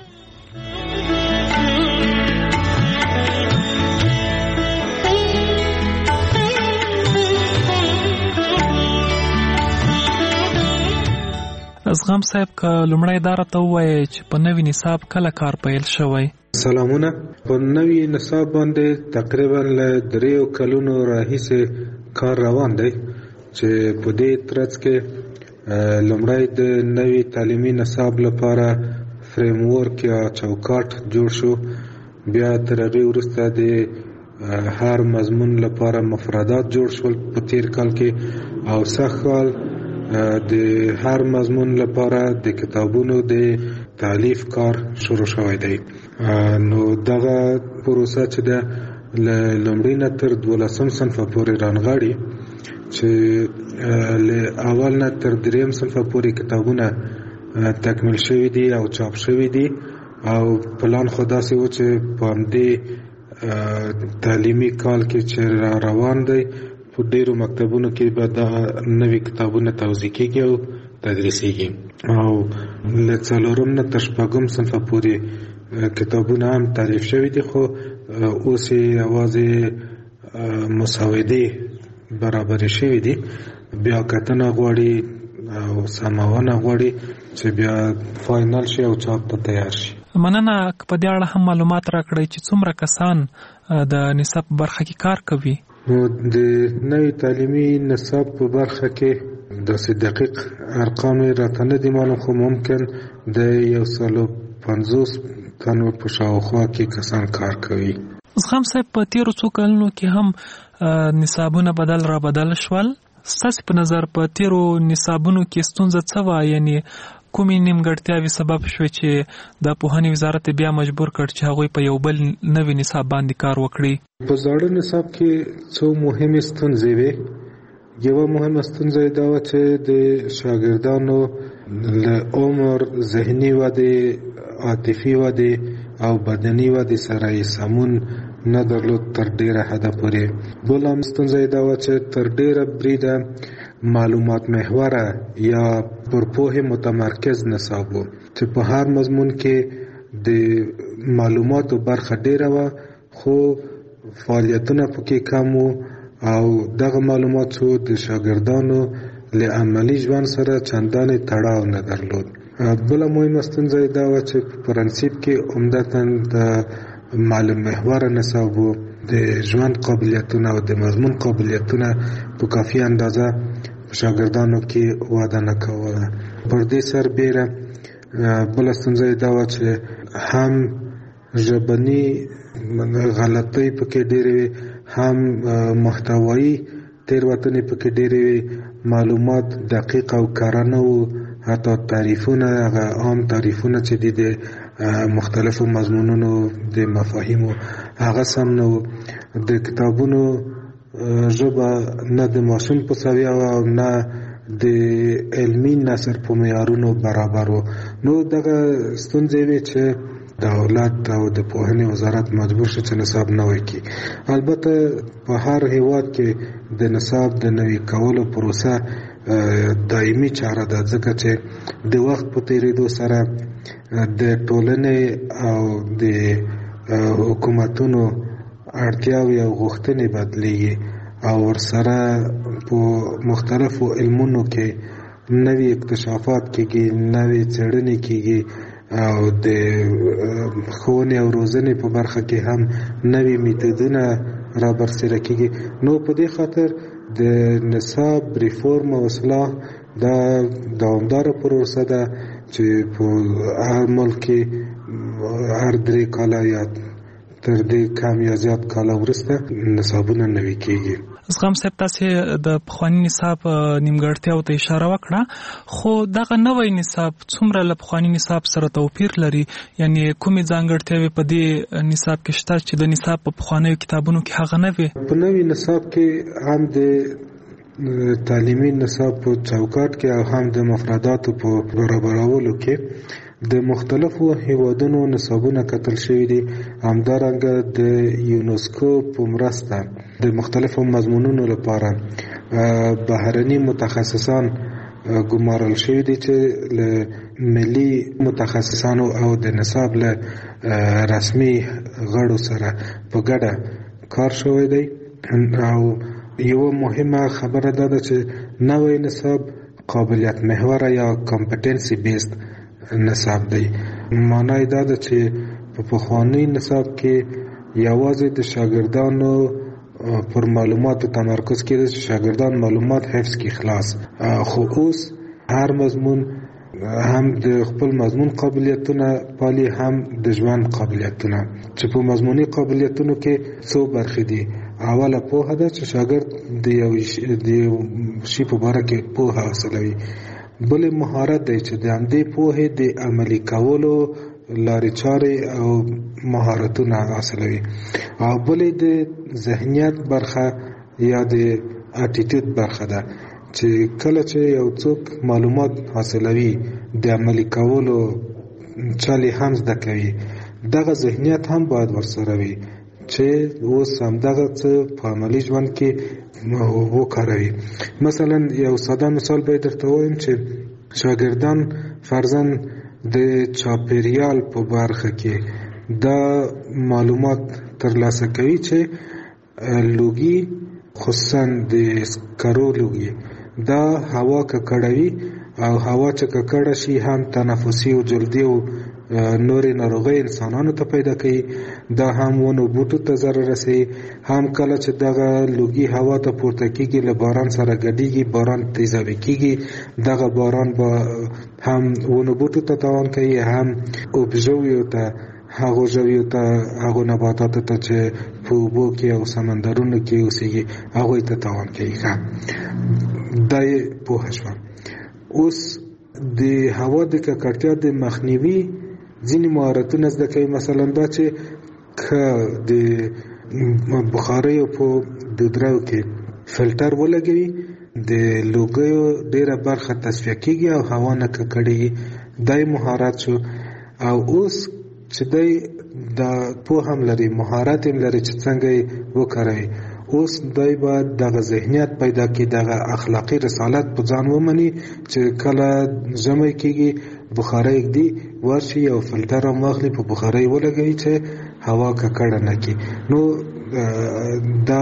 زغم صاحب که لومړی دا راته ووایي چې په نوي نصاب کله کار پیل شوی؟ سلامونه. په نوي نصاب باندې تقریبا له دریو کلونو راهیسې کار روان دی چې په دې ترڅ کې لومړی د نوي تعلیمي نصاب لپاره فریم ورک یا چوکاټ جوړ شو، بیا تر هغې وروسته د هر مضمون لپاره مفردات جوړ شول په تیر کال کې، او سږ کال د هر مضمون لپاره د کتابونو د تالیف کار شروع شوی دی. نو دغه پروسه چې ده له لومړي نه تر دولسم صنفه پورې رانغاړي چې له اول نه تر دریم صنفه پورې کتابونه تکمیل شوي دي او چاپ شوي دي، او پلان خو داسې و چې په همدې تعلیمي کال کې چې را روان دی په ډیرو مکتبونو کې به دا نوي کتابونه توزیع کېږي او تدریسېږي، او له څلورم نه تر شپږم صنفه پورې کتابونه هم تعریف شوي دي، خو اوس یې یوازې مسودې برابرې شوي دي. بیا کتنه غواړي او سمونه غواړي چې بیا فاینل شي او چاپ ته تیار شي. مننه. که په دې اړه هم معلومات راکړئ چې څومره کسان د نصاب په برخه کې کار کوي؟ نو د نوي تعلیمي نصاب په برخه کې داسې دقیق ارقام راته نه دي معلوم، خو ممکن د یو سل او پنځوس تنو په شاوخوا کې کسان کار کوي. زغم صاحب په تیرو څو کلونو کې هم نصابونه بدل را بدل شول. ستاسو په نظر په تیرو نصابونو کې ستونزه څه وه؟ یعنی کومې نیمګړتیاوې سبب شوې چې د پوهنې وزارت بیا مجبور کړ چې هغوی په یو بل نوي نصاب باندې کار وکړي؟ په زاړه نصاب کې څو مهمې ستونزې وې. یوه مهمه ستونزه دا وه چې د شاګردانو له عمر، ذهني ودې، عاطفي ودې او بدني ودې سره یې سمون نه درلود تر ډیره حده پورې. بله ستونزه دا وه چې تر ډیره بریده معلومات محوره یا پر پوهې متمرکز نصاب و چې په هر مضمون کې د معلوماتو برخه ډیره وه خو فعالیتونه پکې کم وو او دغه معلومات څو د شاګردانو له عملي ژوند سره چندانې تړاو نه درلود. بله مهمه ستونزه دا وه چې په پرنسیپ کې عمدتاً د معلوم محور نصاب و د ژوند قابلیتونه او د مضمون قابلیتونه په کافي اندازه په شاګردانو کې وده نه کوله. پر دې سربیره بله ستونزه دا وه چې هم ژبني غلطۍ پکې ډېرې وې، هم محتوایي تېروتنې پکې ډېرې وې، معلومات دقیق او کره نه وو، حتی تعریفونه هغه عام تعریفونه چې دي د مختلفو مضمونونو د مفاهیمو هغه سم نه وو. د کتابونو ژبه نه د ماشوم په سویه وه او نه د علمي نثر په معیارونو برابر وو. نو دغه ستونزې وې چې دولت او د پوهنې وزارت مجبور شو چې نصاب نوی کړي. البته په هر هیواد کې د نصاب د نوي کولو پروسه دایمي چاره ده، ځکه چې د وخت په تیریدو سره د ټولنې او د حکومتونو اړتیاوې او غوښتنې بدلیږي او ورسره په مختلفو علمونو کې نوي اکتشافات کېږي، نوي څېړنې کېږي او د ښوونې او روزنې په برخه کې هم نوي میتودونه را برسېره کېږي. نو په دې خاطر د نصاب ریفورم او اصلاح دا دوامداره پروسه ده چې په هر ملک کې هر درې کاله یا تر دې کم یا زیات کاله وروسته نصابونه نوي کېږي. زغم صاحب تاسې د پخواني نصاب نیمګړتیاو ته اشاره وکړه، خو دغه نوی نصاب څومره له پخواني نصاب سره توپیر لري؟ یعنی کومې ځانګړتیاوې په دې نصاب کې شته چې د نصاب په پخوانیو کتابونو کې هغه نه وي؟ په نوي نصاب کې هم د تعلیمي نصاب په چوکاټ کې او هم د مفرداتو په برابرولو کې د مختلفو هیوادونو نصابونه کتل شوي دي. همدارنګه د یونسکو په مرسته د مختلفو مضمونونو لپاره بهرني متخصصان ګمارل شوي دي چې له ملي متخصصانو او د نصاب له رسمي غړو سره په ګډه کار شوی دی. او یو مهمه خبره دا ده چې نوی نصاب قابلیت محور یا کمپټنسي بیسد نصاب دی. معنی دا ده چې په پخوانی نصاب کې یوازې د شاګردانو پر معلوماتو تمرکز کېده چې شاګردان معلومات حفظ کړي خلاص، خو اوس هر مضمون هم د خپل مضمون قابلیتونه پالي، هم د ژوند قابلیتونه. چې په مضموني قابلیتونو کې څو برخې دي. اوله پوهه ده چې شاګرد د یو شي په باره کې پوهه حاصلوي. بل مهارت دی چې د همدې پوهې د عملي کولو لارې چارې او مهارتونه حاصلوي. او بلې د ذهنیت برخه یا د اټیټیوډ برخه ده چې کله چې یو څوک معلومات حاصلوي د عملي کولو چل هم زده کوي، دغه ذهنیت هم باید ورسره وي چې اوس همدغه څه په عملي ژوند کې وکاروي. مثلا یو ساده مثال به درته وایم چې شاګردان فرضاً د چاپیریال په برخه کې دا معلومات ترلاسه کوي چې لوګي، خصوصا د سکرو لوګي، دا هوا ککړوي او هوا چې ککړه شي هم تنفسي او جلدي او نورې ناروغۍ انسانانو ته پیدا کوي. دا هم ونو بوټو ته ضرر رسوي. هم کله چې دغه لوګي هوا ته پورته کېږي له باران سره ګډېږي، باران تیزابي کېږي، دغه باران به هم ونو بوټو ته تاوان کوي، هم اوبژویو ته هغه ژویو ته هغه نباتاتو ته چې په اوبو کې او سمندرونو کې اوسېږي هغوی ته تاوان کوي. ښه دا یې پوهه شوه. اوس د هوا د ککړتیا د مخنیوي ځینې مهارتونه زده کوي. مثلا دا چې که د بخاریو په دودراو کې فلټر ولګوي د لوګیو ډیره برخه تصفیه کیږي او هوا نه ککړېږي. دا یې مهارت شو. او اوس چې دی دا پوه هم لري مهارت هم لري چې څنګه یې وکاروي. اوس دی به دغه ذهنیت پیدا کړي دغه اخلاقي رسالت په ځان ومني چې کله ژمی کېږي بخارۍ ږدي ورشي او فلټر هم واخلي په بخارۍ ولګوي چې هوا ککړه نه کړي. نو دا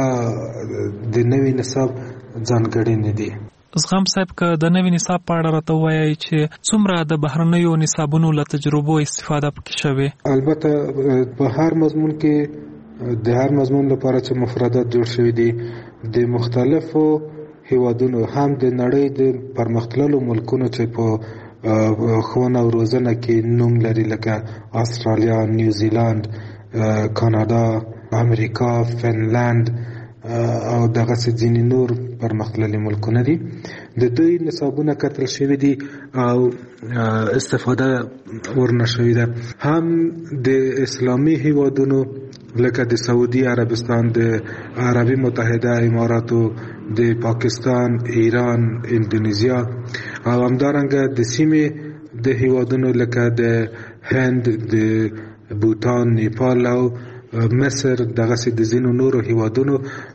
د نوي نصاب ځانګړنې دي. زغم صاحب که د نوي نصاب په اړه راته ووایئ چې څومره د بهرنیو نصابونو له تجربو استفاده پکې شوې؟ البته په هر مضمون کې د هر مضمون لپاره چې مفردات جوړ شوي دي د مختلفو هیوادونو هم د نړۍ د پرمختللو ملکونو چې په ښوونه او روزنه کې نوم لري لکه استرالیا، نیوزیلند، کاناډا، امریکا، فنلند او دغه ځینې نور پرمختللي ملکونه دي. د دوی نصابونه کتل شوي دي او استفاده ورنه شوې ده. هم د اسلامي هیوادونو لکه د سعودي عربستان، د عربي متحده اماراتو، د پاکستان، ایران، اندونیزیا او همدارنګه د سیمې د هیوادونو لکه د هند، د بوتان، نیپال او مصر دغه سي د زینو نورو هیوادونو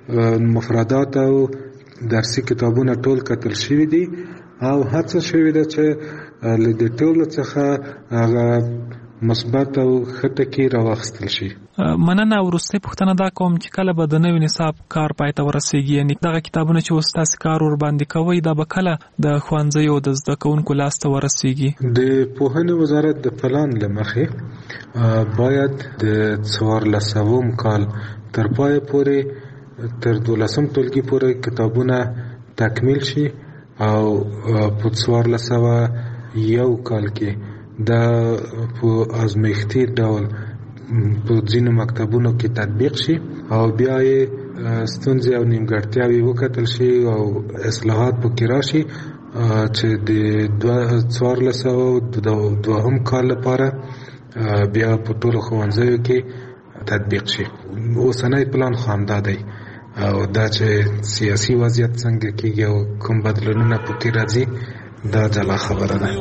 مفردات او درسي کتابونه ټول کتل شوي دي او هڅه شوې ده چې له دې ټولو څخه هغه مثبت او ښه ټکي راواخیستل شي. مننه. وروستۍ پوښتنه دا کوم چې کله به د نوي نصاب کار پای ته ورسیږي، یعنې دغه کتابونه چې اوس تاسې کار ور باندې کوئ دا به کله د ښوونځیو د زده کوونکو لاس ته ورسیږي؟ د پوهنې وزارت د پلان له مخې باید د څوارلسم کال تر پای پورې تر دولسم ټولګي پورې کتابونه تکمیل شي او په څوارلس سوه یو کال کې دا په ازمیښتي ډول په ځینو مکتبونو کې تطبیق شي او بیا یې ستونزې او نیمګړتیاوې وکتل شي او اصلاحات پکې راشي چې د څوارلس سوه دوهم کال لپاره بیا په ټولو ښوونځیو کې تطبیق شي. اوسنی پلان خو همدا دی او دا چې سیاسي وضعیت څنګه کېږي او کوم بدلونونه پکې راځي دا جلا خبره ده.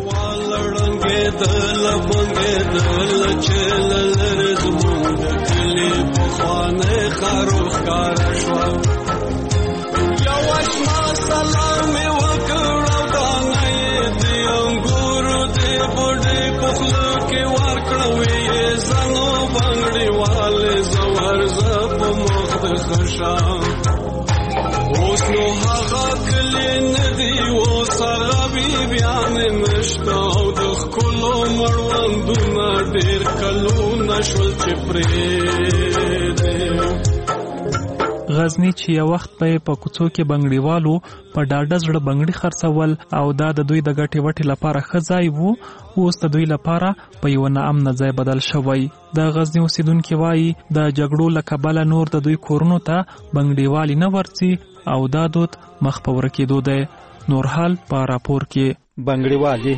اوس نو هغه کلی ندی و سره بی بیان نشته او د ښکلو مړوندونه ډېر کلونه شول چې پرېږدي. غزني چې یو وخت به په کوڅو کې بنګړیوالو په ډاډه زړه بنګړي خرڅول او دا د دوی د ګټې وټې لپاره ښه ځای وو، اوس د دوی لپاره په یو ناامنه ځای بدل شوی. د غزني اوسیدونکي وایي د جګړو له کبله نور د دوی کورونو ته بنګړیوالي نه ورځي او دا دود مخ په ورکېدو دی. نور حال په راپور کې. بنګړیوالي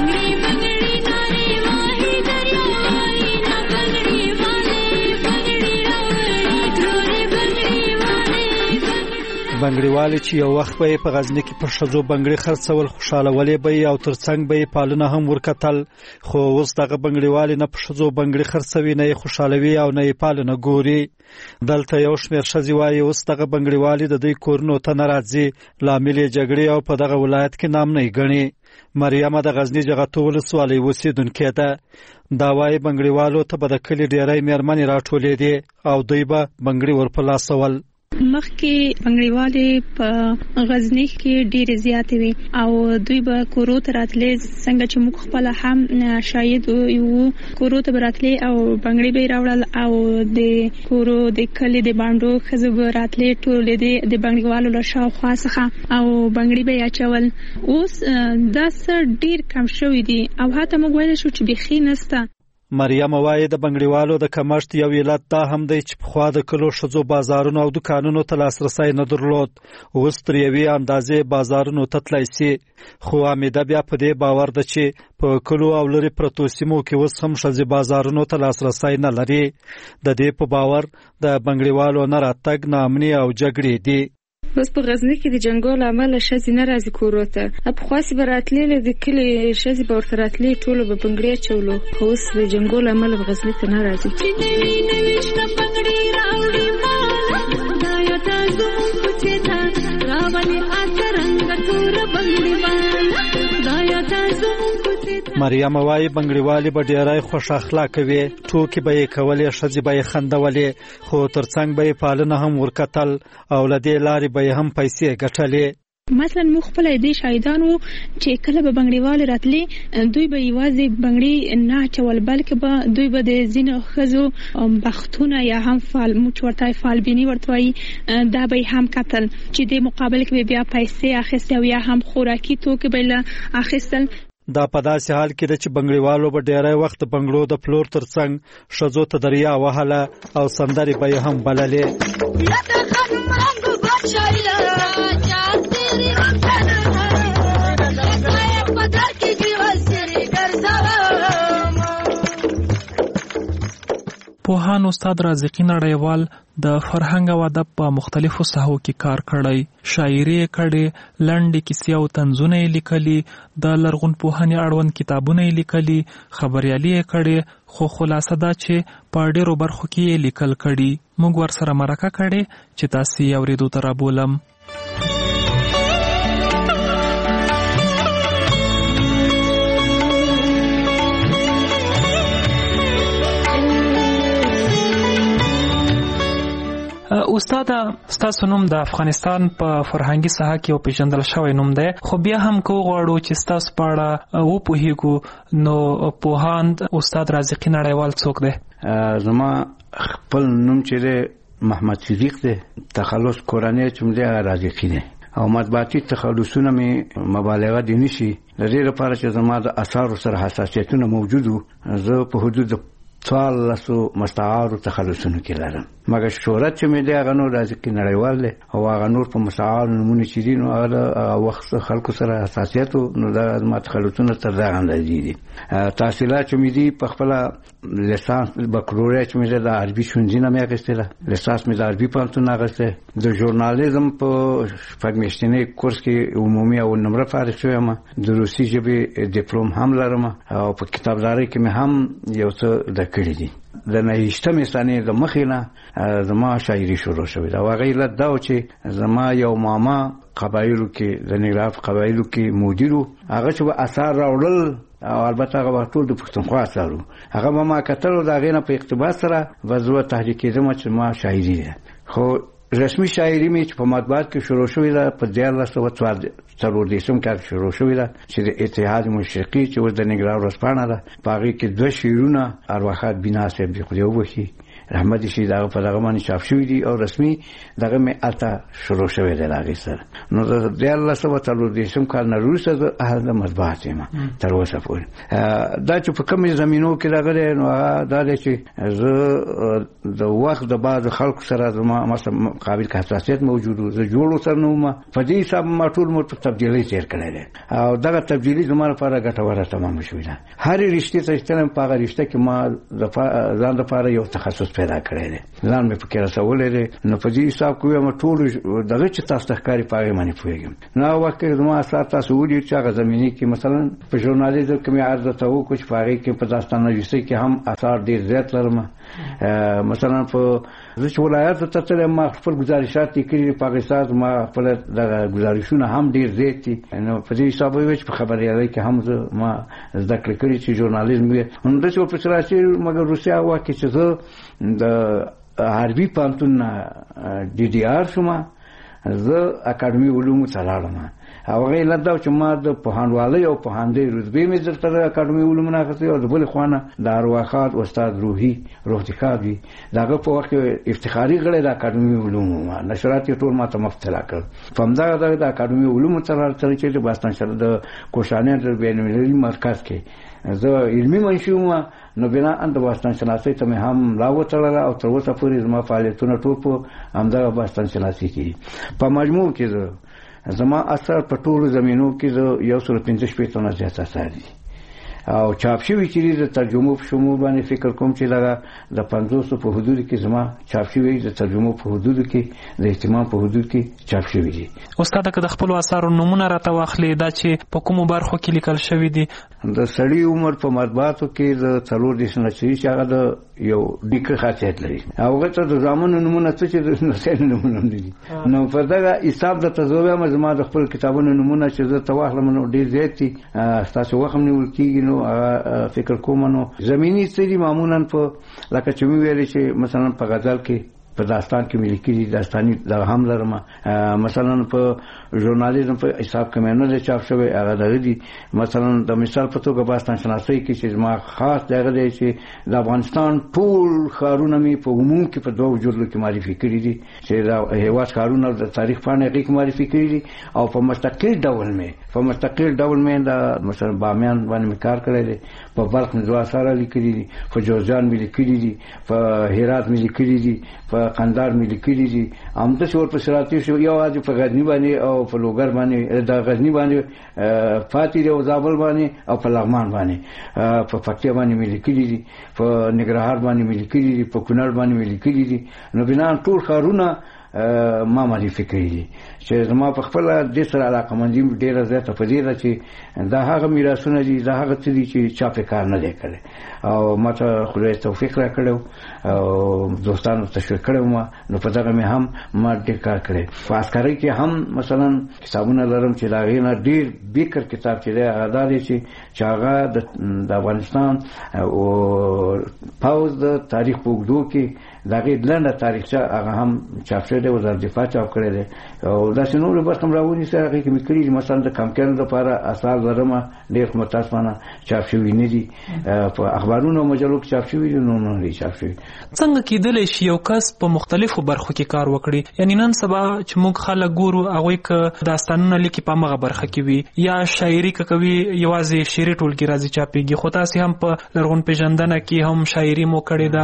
بنګړیوالي چې یو وخت به په غزني کې پر ښځو بنګړي خرڅول خوشالولې به او ترڅنګ به پالونه هم ورکتل، خو اوس دغه بنګړیوالي نه پر ښځو بنګړي خرڅوي نه یې خوشالوي او نه یې پالونه ګوري. دلته یو شمېر ښځې وایي اوس دغه بنګړیوالي د دوی کورونو ته نه راځي، لامل یې جګړې او په دغه ولایت کې نامنۍ ګڼي. مریم د غزني جغتو ولسوالۍ اوسیدونکې ده. دا وایي بنګړیوالو ته به د کلي ډېری مېرمنې راټولېدې او دوی به بنګړي ورپلاسول. مخکې بنګړیوالې په غزني کې ډېرې زیاتې وي او دوی به کورو ته راتلې، څنګه چې موږ خپل هم شاهد یو کورو ته راتلې او بنګړي به راوړل او د کورو د کلي د باندې ښځې به راتلې ټولې د بنګړیوالو له شاوخوا څخه او بنګړي به اچول. اوس دا څه ډېر کم شوی دي او حتی موږ ویلی شو چې بیخي نسته. مریم وایي د بنګړیوالو د کمښت یو علت دا هم دی چې پخوا د کلو ښځو بازارونو او دکانونو ته لاسرسی نه درلود، اوس تر یوې اندازې بازارونو ته تللی سي. خو حمیده بیا په دې باور ده چې په کلو او لرې پرتو سیمو کې اوس هم ښځې بازارونو ته لاسرسی نه لري. د دې په باور د بنګړیوالو نه راتګ ناامني او جګړې دي. اوس په غزني کې د جنګو له امله ښځې نه راځي کورو ته. پخواسې به راتلې د کلي ښځې به ورته راتلې، ټولو به بنګړی اچولو، خو اوس د جنګو له امله به غزني ته نه راځي. مریم وایي بنګړیوالې به ډېری خوش اخلاقه وي، ټوکې به یې کولې، ښځې به یې خندولې، خو ترڅنګ به یې پالنه هم ورکتل او له دې لارې به یې هم پیسې ګټلې. مثلا موږ خپل دې شاهدان وو چې کله به بنګړیوال راتلي، دوی به یوازې بنګړي نه اچول، بلکې به دوی به د ځینو ښځو بختونه یا هم فال موچ ورته فالبیني ورته وایي دا به هم کتل چې د مقابل کې بیا پیسې اخیستې او یا هم خوراکي توکي به له اخیستل. دا په داسې حال کې ده چې بنګړیوالو به ډېری وخت د بنګړو د پلور ترڅنګ ښځو ته دریا وهله او سندرې به یې هم بللې. پوهان استاد رازقي نړیوال د فرهنګ او ادب په مختلفو ساحو کې کار کړی، شاعري یې کړې، لنډې کیسې او طنزونه یې لیکلي، د لرغونپوهنې اړوند کتابونه یې لیکلي، خبریالي یې کړې، خو خلاصه دا چې په ډېرو برخو کې یې لیکل کړي. موږ ورسره مرکه کړې چې تاسې یې اورېدو ته رابولم. استاد، ستاسو نوم د افغانستان په فرهنګي ساحه کې یو پیژندل شوی نوم دی، خو بیا هم که وغواړو چې ستاسو په اړه وپوهیږو، نو پوهاند استاد رازقي نړیوال څوک دی؟ زما خپل نوم چې دی محمد صدیق دی، تخلص کورنۍ چې مې دی رازقي دی، او مطبوعاتي تخلصونه مې مبالغه دي نشي. د دې لپاره چې زما د اثارو سره حساسیتونه موجود وو، زه په حدود څوارلسو مستعارو تخلصونو کې لرم، مګر شهرت چې مې دی هغه نور رازقي نړیوال دی، او هغه نور په مستعارو نومونه چې دي نو هغه وخت خلکو سره حساسیت نو دا زما تخلصونه تر دغه اندازې دي. تحصیلات چې مې دي په خپله لیسانس بکالوریا چې مې دی د عربي ښوونځي نه مې اخیستله، لیسانس مې د عربي پوهنتون نه اخیستی، د ژورنالیزم په شپږ میاشتني کورس کې عمومي او نمره فارغ شوی یم، د روسي ژبې ډیپلوم هم لرم، او په کتابدارۍ کې مې هم یو څه د کړي دي. د نهشتمې سنې د مخې نه زما شاعري شروع شوې ده، او هغه علت دا و چې زما یو ماما قبایلو کې د ننګرهار په قبایلو کې مدیر و، هغه چې به اثار راوړل، او البته هغه ټول د پښتونخوا اثار و، هغه به ما کتل او د هغې نه په اقتباس سره به زه تحریک کېدم چې ما شاعري ده. خو رسمي شاعري مې چې په مطبوعات کې شروع شوې ده په دیارلس سوه څلور دېرشم کال کې شروع شوې ده، چې د اتحاد مشرقي چې اوس د ننګرهار ورځپاڼه ده، په هغې کې دوه شعرونه ارواښاد بینا صاحب دې خدای وبخښي رحمت شي دغه په دغه باندې چاپ شوي دي، او رسمي دغه مې هلته شروع شوی دی له هغې سره. نو د دیارلس سوه څلور دېرشم کال نه وروسته زه اهل د مطبوعات یم تر اوسه پورې. دا چې په کومې زمینو کې راغلی نو هغه دا دی چې زه د وخت د بعضو خلکو سره زما مثلا مقابل که حساسیت موجود و، زه جوړ ورسره نه وم، په دې حساب ما ټول عمر په تبدیلۍ تېر کړی دی، او دغه تبدیلي زما لپاره ګټوره تمامه شوې ده. هرې رشتې ته چې تلم په هغه رشته کې ما ځان لپاره یو تخصص پیدا کړی دی، ځان مې پکې رسولی دی. نو په دې حساب کې وایم ټول دغه چې تاسو ته ښکاري په هغې باندې پوهېږم. نو هغه وخت کې زما اثار تاسو ولید چې هغه زمینې کې مثلا په ژورنالیزم کې مې عرض ته وکړو چې په هغې کې په داستان‌نویسۍ کې هم اثار ډېر زیات لرم. مثلا په زه چې ولایاتو ته تلم ما خپل ګزارشات لیکلي دي، په هغې ساعت ما خپل دغه ګزارشونه هم ډېر زیات دي. نو په دې حساب وایي چې په خبریالۍ کې هم زه ما زده کړې کړي چې ژورنالیزم وي. نو داسې ورپسې راشي، مګر روسیه هغه وخت کې چې زه د عربي پوهنتون نه ډي ډي آر شوم، زه اکاډمي علومو ته لاړم، او هغه علت دا چې ما د پوهنوالۍ او پوهاندۍ رتبې مې درته د اکاډمي علومو نه اخیستې، او د بلې خوا نه د ارواښاد استاد روحي روحتخاب وي، د هغه په وخت کې افتخاري غړی د اکاډمي علومو وه، نشرات یې ټول ما ته مفت طلا کړل. په همدغه دغه د اکاډمي علومو ته راځم چې د باستان شهر د کوشانیان د بین المللي مرکز کې زه علمي منشي وم نو بنا ان د باستان شناسي ته مې هم لا وتړله او تر اوسه پورې زما فعالیتونه ټول په همدغه باستان شناسي کې په مجموع کې زه زما اثر په ټولو زمینو کې زه یو سل پنځه شپېته نه زیات اثار دي او چاپ شوي چې دي د ترجمو په شمول باندې فکر کوم چې دغه د پنځوسو په حدودو کې زما چاپ شوي د ترجمو په حدودو کې د اهتمام په حدود کې چاپ شوي دي. استاد که د خپلو اثارو نومونه راته واخلي دا چې په کومو برخو کې لیکل شوي دي؟ د سړي عمر په مطبوعاتو کې د څلور دېرش نشري چې هغه د یو ډیکه خاصیت لري او هغه ته د زامنو نومونه څه چې د نسل نومونه دي. نو په دغه حساب د تزویم زما د خپل کتابونو نومونه چې زه تواخلم نو ډېر زیات دي. ستاسو وخت هم نیول کېږي نو فکر کوم نو زمینی څه دي معمولا په لکه چې مې ویلې چې مثلا په غزل کې په داستان کې ملي کړي داستاني د هم لرم مثلا په ژورنالیزم په حساب کې مې نه چاپ شوی هغه دغه دي. مثلا د مثال په توګه باستان شناسي کې چې ما خاص دغه دی چې د افغانستان ټول ښارونه مې په عموم کې په دوه جلدو کې معرفي کړي دي چې د هیواد ښارونه د تاریخ پاڼې کې معرفي کړي دي او په مستقل ډول مې په مستقل ډول مې د مثلا بامیان باندې کار کړی دی په بلخ مې دوه اثار لیکلي دي په جوزجان مې لیکلي دي په هرات مې لیکلي دي په قندار مې لیکلي دي همدا شور په سراتي شو یو اج په غزنی باندې او په لوګر باندې د غزنی باندې فاتح او زابل باندې او په لغمان باندې په پکتیا باندې مې لیکلي دي په ننګرهار باندې مې لیکلي دي په کونړ باندې مې لیکلي دي. نو بنا ټول ښارونه ما معرفي کړي دي چې زما په خپل د سره علاقه مندي ډیره زیاته په دې ده چې دا هغه میراثونه دي دا هغه څه دي چې چا په کار نه دی کړی او ماته خدای توفیق راکړو او دوستانو تشویق کړو ما نو په دغه مې هم ما ډېر کار کړی. په عسکرۍ کې هم مثلا کتابونه لرم چې دا غي نه ډېر بیکر کتاب چې دی هغه دا دی چې هغه د افغانستان او پاوز د تاریخ په اوږدو کې دا غي لنډه تاریخچه هغه هم چاپ شوی دی وزارت دفاع چاپ کړی دی او داسې نورې برخې هم راونیسي هغې کې مې کړي دي. مثلا د کمپیانو لپاره اثار لرمه ډېر متاسفانه چاپ شوي نه دي په اخبارونو او مجلو کې چاپ شوي دي نو نه دي چاپ شوي. څنګه کېدلی شي یو کس په مختلفو برخو کې کار وکړي؟ یعنی نن سبا چې موږ خلک ګورو هغوی که داستانونه لیکي په همغه برخه کې وي یا شاعري که کوي یوازې شعري ټولګي راځي چاپېږي خو تاسې هم په لرغون پېژندنه کې هم شاعري مو کړې ده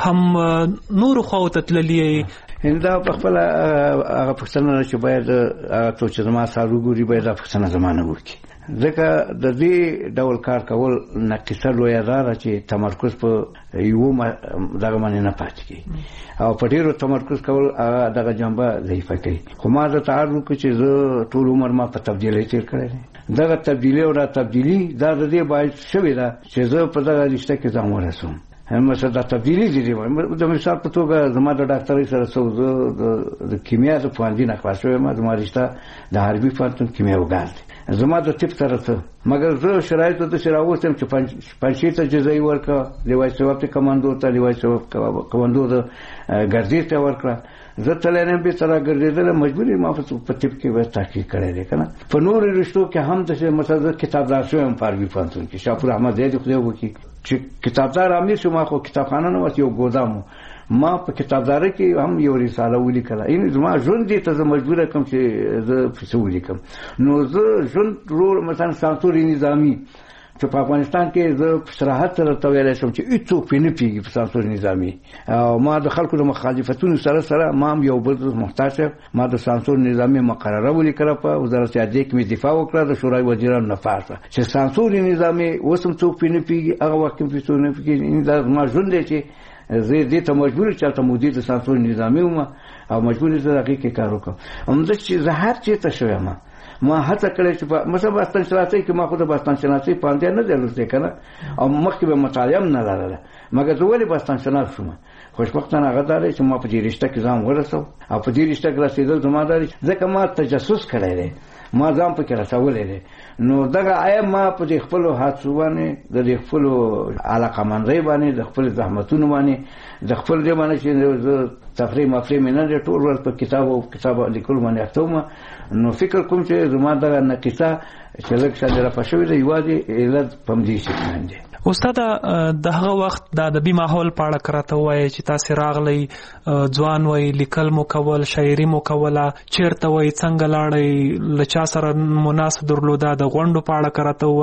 هم نورو خواو ته تللي دا په خپل هغه پښتنه چې باید هغه څو چې زما سال وګوري باید دا پښتنه زمانه وکړي ځکه د دې ډول کار کول ناقصه لویه ده چې تمرکز په یو دغه باندې نه پاتې کېږي او په ډېرو تمرکز کول هغه دغه جنبه ضعیفه کوي. خو ما درته عرض وکړو چې زه ټول عمر ما په تبدیلۍ تېر کړی دی. دغه تبدیلي او را تبدیلي دا د دې باعث شوې ده چې زه په دغه رشته کې ځان ورسوم. مثلا دا تبدیلی دي د مثال په توګه زما د ډاکټرۍ سره څو زه د کیمیا د پوهنځي نه خلاص شوی ما زما رشته د حربي پوهنتون کیمیاوګر دی زما د طب طرف ته مګر زه شرایطو داسې راوستم چې پنجشیر ته جزایي ورکړه لیوای ثواب ته کمانډو ته لیوای ثواب کمانډو د ګردیز ته ورکړه زه تللی نه بېرته راګرځېدلی مجبور یم ما په طب کې به تحقیق کړی دی که نه. په نورو رشتو کې هم داسې مثلا زه کتابدار شوی یم په حربي پوهنتون کې شاپور احمد دی خدای وکړي چې کتابدار امیر شو ما خو کتابخانه نه وه یو ګودام ما په کتابدارۍ کې هم یو رساله ولیکله یعنې زما ژوند دې ته زه مجبوره کړم چې زه څه ولیکم. نو زه ژوند رول مثلا سانسور نظامي چې په افغانستان کې زه په صراحت سره ورته ویلی شم چې هېڅوک پرې نه پوهېږي په سانسور نظامي او ما د خلکو د مخالفتونو سره سره ما هم یو بل محتاج یم. ما د سانسور نظامي مقرره ولیکله په وزارت عدلیې کې مې دفاع وکړه د شورای وزیرانو نه پاسه چې سانسور نظامي اوس هم څوک پرې نه پوهېږي هغه وخت کې پرې څوک نه پوهېږي. دا زما ژوند دی چې زه دې ته مجبور چې هلته مدیر د سانسور نظامي وم او مجبور زه هغې کې کار وکړم. همدا چې زه هر چېرته شوی یم ما هڅه کړې چې مثلا باستان شناسۍ کې ما خو د باستان شناسۍ پوهنځی نه دی لوستی که نه او مخکې به مطالعه هم نه لرله مګر زه ولې باستان شناس شوم خوشبختانه هغه دا دی چې ما په دې رشته کې ځان ورسو او په دې رشته کې رسېدل زما دا دی ځکه ما تجسس کړی دی ما ځان پکې رسولی دی. نو دغه آیا ما په دې خپلو حادثو باندې د دې خپلو علاقمندۍ باندې د خپلو زحمتونو باندې د خپل دې باندې چې زه تفریح مفریح مې نه دی ټول ورځ په کتاب او کتاب لیکلو باندې اخته وم. نو فکر کوم چې زما دغه نقیصه چې لږ شاندې رافه شوې ده یوازې علت په همدې شي باندې. استاده د هغه وخت د ادبي ماحول په اړه راته ووایئ چې تاسې راغلی ځوان وئ لیکل مو کول شاعري مو کوله چېرته وئ څنګه لاړئ له چا سره مو ناسته درلوده د غونډو په اړه راته ووایئ.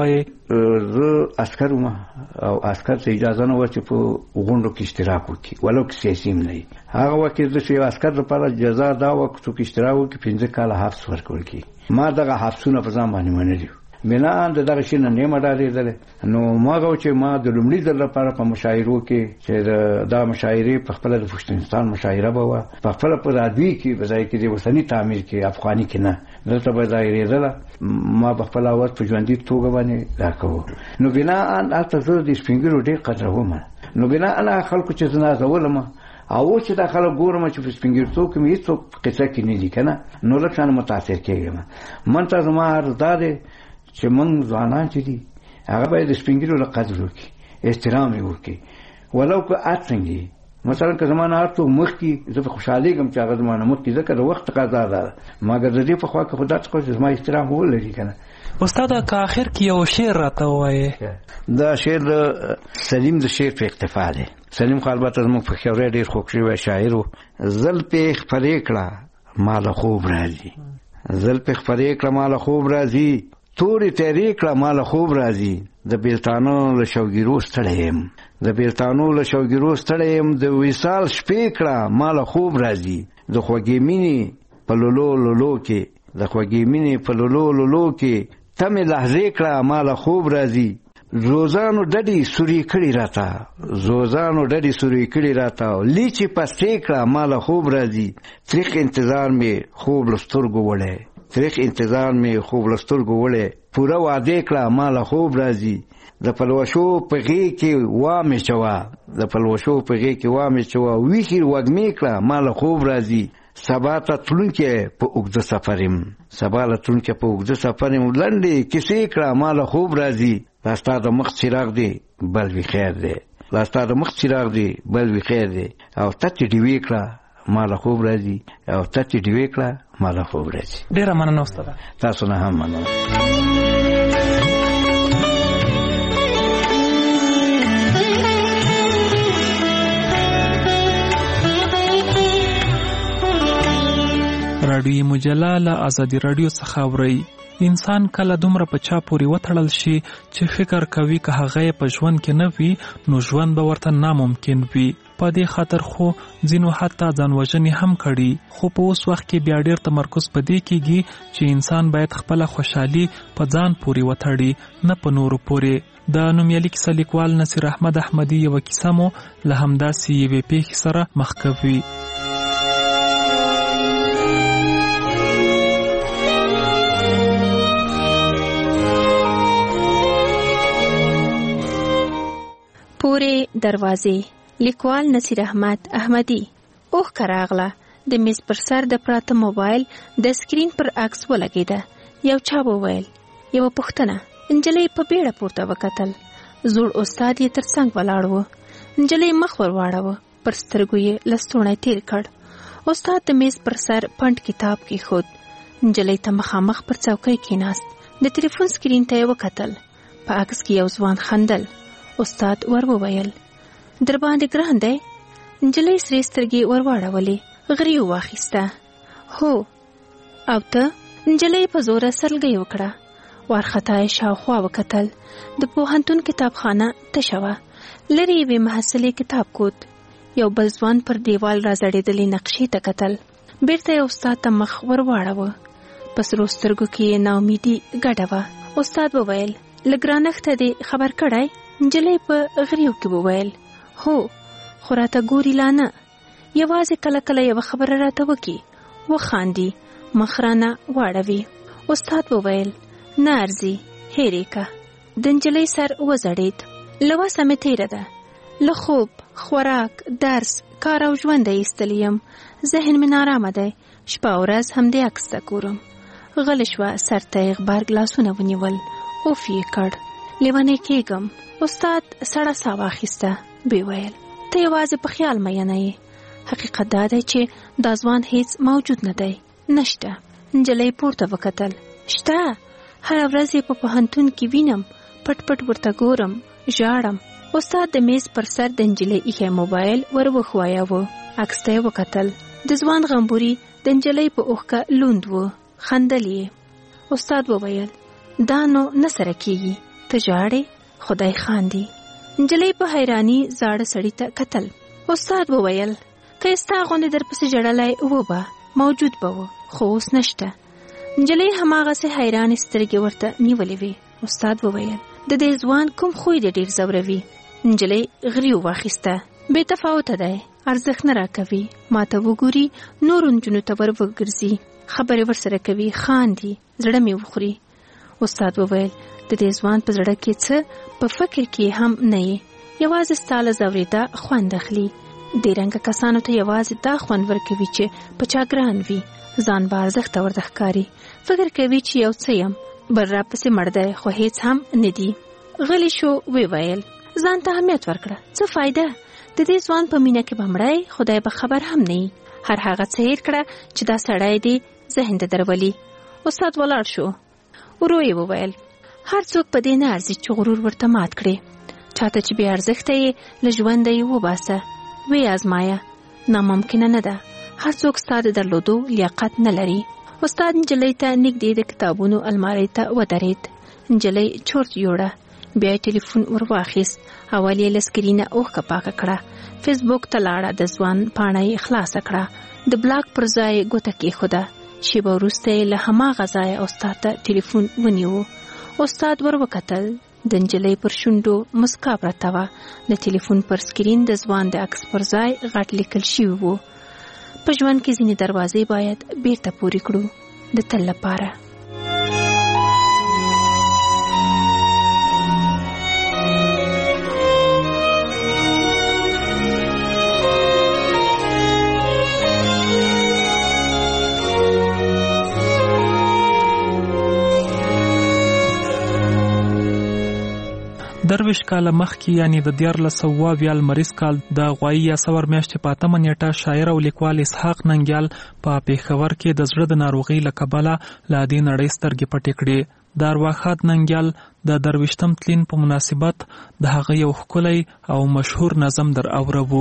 زه عسكر وم او عسكر ته اجازه نه و چې په غونډو کې اشتراک وکړي ولو کې سیاسي هم نه هغه وخت د شي عسكر لپاره جزا دا وخت چې اشتراک وکړي پنځه کاله حبس ورکول کی ما دغه حبسونه په ځان باندې منلي بنا د دغه شي نه نیمه ډارېدل نو ماغه چې ما د لومړي ځل لپاره په مشاعرو کې چې دا مشاعرې په خپل د پښتونستان مشاعره به و په خپل په رادوی کې بځای کې د وطني تعمیر کې افغاني کې نه دلته به ځایېدل ما په خپل اواز په ژوندۍ توګه باندې دا کوو نو بنا ان تاسو زه د سپینګرو ډېر قدر وم نو بنا انا خلکو چې زنا زولم او چې دا خلک ګورم چې په سپینګرتو کې مې هیڅ قصه کې نه دي کنه نو لکه متاثر کېږم من تاسو ما ارزاده چې موږ ځوانان چې دي هغه باید د سپینګرو له قدر وکړي احترام یې وکړي ولو که اڅنګي مثلا که زمانه هرڅو مخکې زه په خوشحالېږم چې هغه زمانه مخکې ځکه د وخت تقاضا ده مګر د دې په خوا کې خو داسې کوم چې زما احترام ولري که نه استاد که آخر کې یو شعر راته ووایې دا شعر د سلیم د شعر په اقتفا دی سلیم خو البته زموږ په خیوری ډېر خوږ شوی شاعر و زل پې خپرې کړه ما له خوب راځي زل پې خپرې کړه ما له خوب راځي تورې تیرې کړه ما له خوب راځي د بیلتانو له شوګیرو ستړی یم د بیلتانو له شوګیرو ستړی یم د وصال شپې کړه ما له خوب راځي د خوږې مینې په لولو لولو کې د خوږې مینې په لولو لولو کې تمې لحظې کړه ما له خوب راځي زوزانو ډډې سوري کړي راته زوزانو ډډې سوري کړي راته لیچې پستې کړه ما له خوب راځي تریخ انتظار مې خوب له سترګو وړی تریخ انتظار مې خوب له سترګو وړی پوره وعدې کړه ما له خوب راځي د پلوشو په غې کې وامې چوه د پلوشو په غې کې وامې چوه ویښې وږمې کړه ما له خوب راځي سبا ته تلونکی په اوږده سفر یم سبا له تلونکی په اوږده سفر یم لنډې کیسې کړه ما له خوب راځي دا ستا د مخ څراغ دی بل وي خیر دی دا ستا د مخ څراغ دی بل وي خیر دی او تتې ډیوې کړه ما له خوب راځي او تتې ډیوې کړه ما له خوب راځي ډېره مننه استاده تاسو نه هم مننه راډیوي مجله له ازادي راډیو څخه اورئ انسان کله دومره په چا پورې وتړل شي چې فکر کوي که هغه په ژوند کې نه وي نو ژوند به ورته ناممکن وي په دې خاطر خو ځینو حتی ځان وژنې هم کړي خو په اوس وخت کې بیا ډېر تمرکز په دې کېږي چې انسان باید خپله خوشحالي په ځان پورې وتړي نه په نورو پورې د نومیالي کیسه لیکوال نصیر احمد احمدي یوه کیسه مو له همداسې یوې پېښې سره مخ کوي پورې دروازې لیکوال نصیر احمد احمدي اوه کراغله د میز پر سر د پراته موبایل د سکرین پر عکس ولګیده یو چا وویل یو پښتنه انجلۍ په بیړه پورته وکتل زوړ استاد یې ترڅنګ ولاړ و انجلۍ مخ ور واړاوه پر سترګو یې لستوڼی تیر کړ استاد د میز پر سر پند کتاب کې خود انجلۍ ته مخامخ پر څوکۍ کېناست د تلیفون سکرین ته یې وکتل په عکس کې یو ځوان خندل استاد ور وویل در باندې ګران دی انجلۍ سرې سترګې ور واړولې غري واخیسته هو او ته انجلۍ په زوره سلګۍ وکړه وارخطا یې شاوخوا وکتل د پوهنتون کتابخانه تشه وه لرې یوې محصلې کتاب کوت یو بل ځوان پر دیوال راځړېدلې نقشې ته کتل بیرته یې استاد ته مخ ور واړوه په سرو سترګو کې یې ناامیدي ګډه وه استاد وویل له ګرانښته دې خبر کړی نجلۍ په غریو کې وویل هو خو راته ګوري لا نه یوازې کله کله یوه خبره راته وکړي وخاندي مخ رانه واړوي استاد وویل نه ارځي هېرې که د نجلۍ سر وځړېد له وسه مې تېره ده له خوب خوراک درس کار او ژونده ایستلی یم ذهن مې نارامه دی شپه او ورځ همدې عکس ته ګورم غلې شوه سر ته یې غبرګ لاسونه ونیول اوف یې کړ لیونی کېږم استاد سړه ساه واخیسته ویې ویل ته یوازې په خیال مینه یې حقیقت دا دی چې دا ځوان هیڅ موجود نه دی نشته نجلۍ پورته وکتل شته هره ورځ یې په پوهنتون کې وینم پټ پټ ورته ګورم ژاړم استاد د میز پر سر د نجلۍ ایښی موبایل ور وښوایاوه عکس ته یې وکتل د ځوان غمبوري د نجلۍ په اوښکه لوند و خندل یې استاد وویل دا نو نه سره کېږي ته ژاړې؟ خدای خاندي. نجلۍ په حیراني زاړه سړي ته کتل. استاد وویل که ستا غوندې درپسې ژړلی و به موجود به و، خو اوس نشته. نجلۍ هماغسې حیرانې سترګې ورته نیولې وې. استاد وویل د دې ځوان کوم خوی دې ډېر ځوروي؟ نجلۍ غري واخیسته. بې تفاوته دی، ارزښت نه راکوي، ما ته وګوري، نورو نجونو ته ور وګرځي، خبرې ورسره کوي، خاندي، زړه مې وخوري. استاد وویل د دې ځوان په زړه کې څه په فکر کې هم نه یې، یوازې ستا له ځورېدا خوند اخلي. دې رنګه کسانو ته یوازې دا خوند ورکوي چې په چا ګران وي، ځان به ارزښته ورته ښکاري، فکر کوي چې یو څه یم، بل را پسې مړ دی خو هیڅ هم نه دي. غلی شو، وی ویل ځان ته اهمیت ورکړه، څه فایده، د دې ځوان په مینه کې به مړی، خدای به خبر هم نه وي. هر هغه څه هېر کړه چې دا سړی دی ذهن ته درولي. استاد ولاړ شو. ورو یې وویل هر څوک په دې نه ارزي چې غرور ورته مات کړي، چاته چې بې ارزښته یې له ژونده یې وباسه، ویې ازمایه، ناممکنه نه ده، هر څوک ستا د درلودو لیاقت نه لري. استاد نجلۍ ته نږدې د کتابونو المارۍ ته ودرېد. نجلۍ چورت یوړه، بیا یې ټلیفون ور واخیست، اول یې له سکرینه اوښکه پاکه کړه، فیسبوک ته لاړه، د ځوان پاڼه یې خلاصه کړه، د بلاک پر ځای ګوته کېښوده. شېبه وروسته یې له هماغه ځایه استاد ته ټلیفون ونیو. استاد ور وکتل، د نجلۍ پر شونډو مسکا پرته وه، د ټلیفون پر سکرین د ځوان د عکس پر ځای غټ لیکل شوي وو په ژوند کې ځینې دروازې باید بیرته پورې کړو د تل لپاره. درویش کاله مخکې یعنی د دیارلس سوه اویا لمریز کال د غوایي یا سور میاشتې په اتمه نیټه شاعر او لیکوال اسحاق ننګیال په پېښور کې د زړه د ناروغۍ له کبله له دې نړۍ سترګې پټې کړې. د ارواښاد ننګیال د درویشتم تلین په مناسبت د هغه یو ښکلی او مشهور نظم در اورو.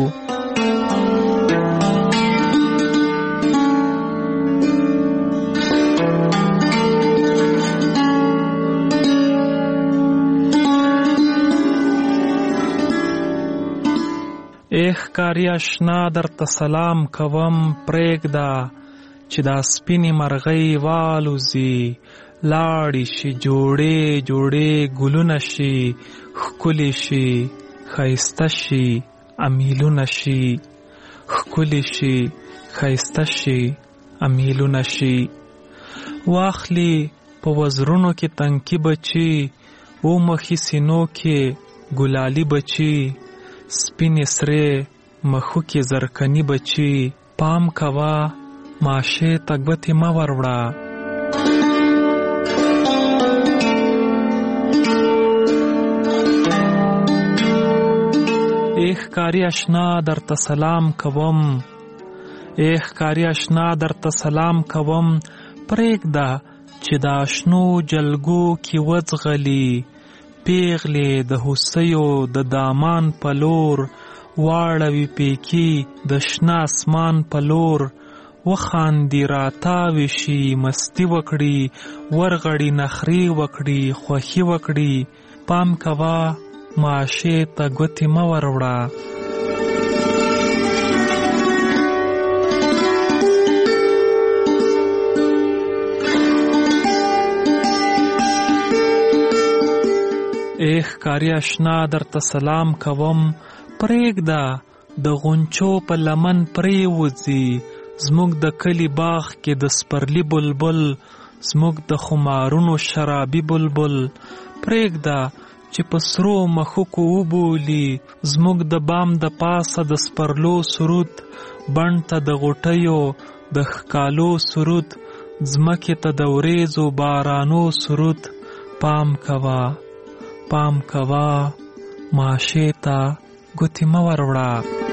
ایخ کاری اشنا در ته سلام کوم پرېږده چې دا سپینې مرغۍ والوزي، لاړې شي جوړې جوړې ګلونه شي، ښکلې شي ښایسته شي امیلونه شي، ښکلې شي ښایسته شي امیلونه شي. واخلي په وزرونو کې تنکي بچي، و مخي سینو کې ګلالي بچي، سپینې سرې مخو کې زرکني بچي، پام کوه ماشې ته ګوتې مه وروړه. ایخ کاری اشنا در ته سلام کوم، ایخ کاری اشنا در ته سلام کوم پرېږده چې دا شنو جلګو کې وځغلي، پیغلې د هوسیو د دامان په لور، واړوي پیکي د شنه اسمان په لور، وخاندي راتاوي شي مستی وکړي، ورغړي نخرې وکړي خوښي وکړي، پام کوه ماشې ته ګوتې مه وروړه. ایخ کاری اشنا در ته سلام کوم پرېږده د غونچو په لمن پرېوځي، زموږ د کلي باغ کې د سپرلي بلبل، زموږ د خمارونو شرابي بلبل، پرېږده چې په سرو مخوکو وبولي، زموږ د بام د پاسه د سپرلو سرود، بڼ ته د غوټیو د ښکالو سرود، ځمکې ته د وریځو بارانو سرود، پام کوه پام کوه ماشې ته ګوتې مه وروړه.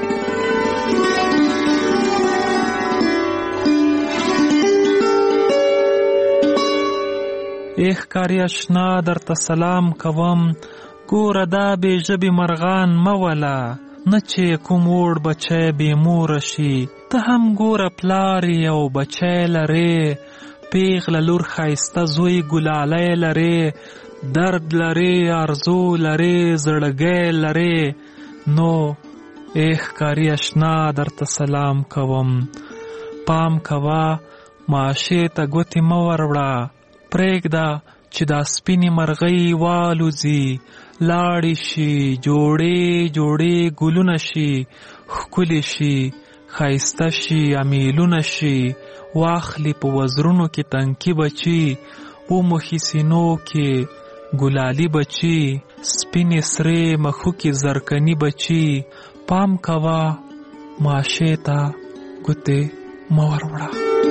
ایخ کاری اشنا در ته سلام کوم، ګوره دا بې ژبې مرغان مه وله، نه چې کوم وړ بچی بې موره شي، ته هم ګوره پلار یې او بچی لرې، پیغله لور ښایسته زوی ګلالی لرې، درد لري ارزو لري زړګی لري نو اخ کاری اشنا درته سلام کوم پام کوا ماشه ته ګوتې مه وروړه پرېږده چې دا سپینې مرغۍ والوځي لاړې شي جوړې جوړې ګلونه شي ښکلې شي ښایسته شي امیلونه شي واخلي په وزرونو کې تنکي بچي وموښي سینو کې ګلالي بچي سپینې سرې مخو کې زرکني بچي پام کوه ماشې ته ګوتې مه وروړه.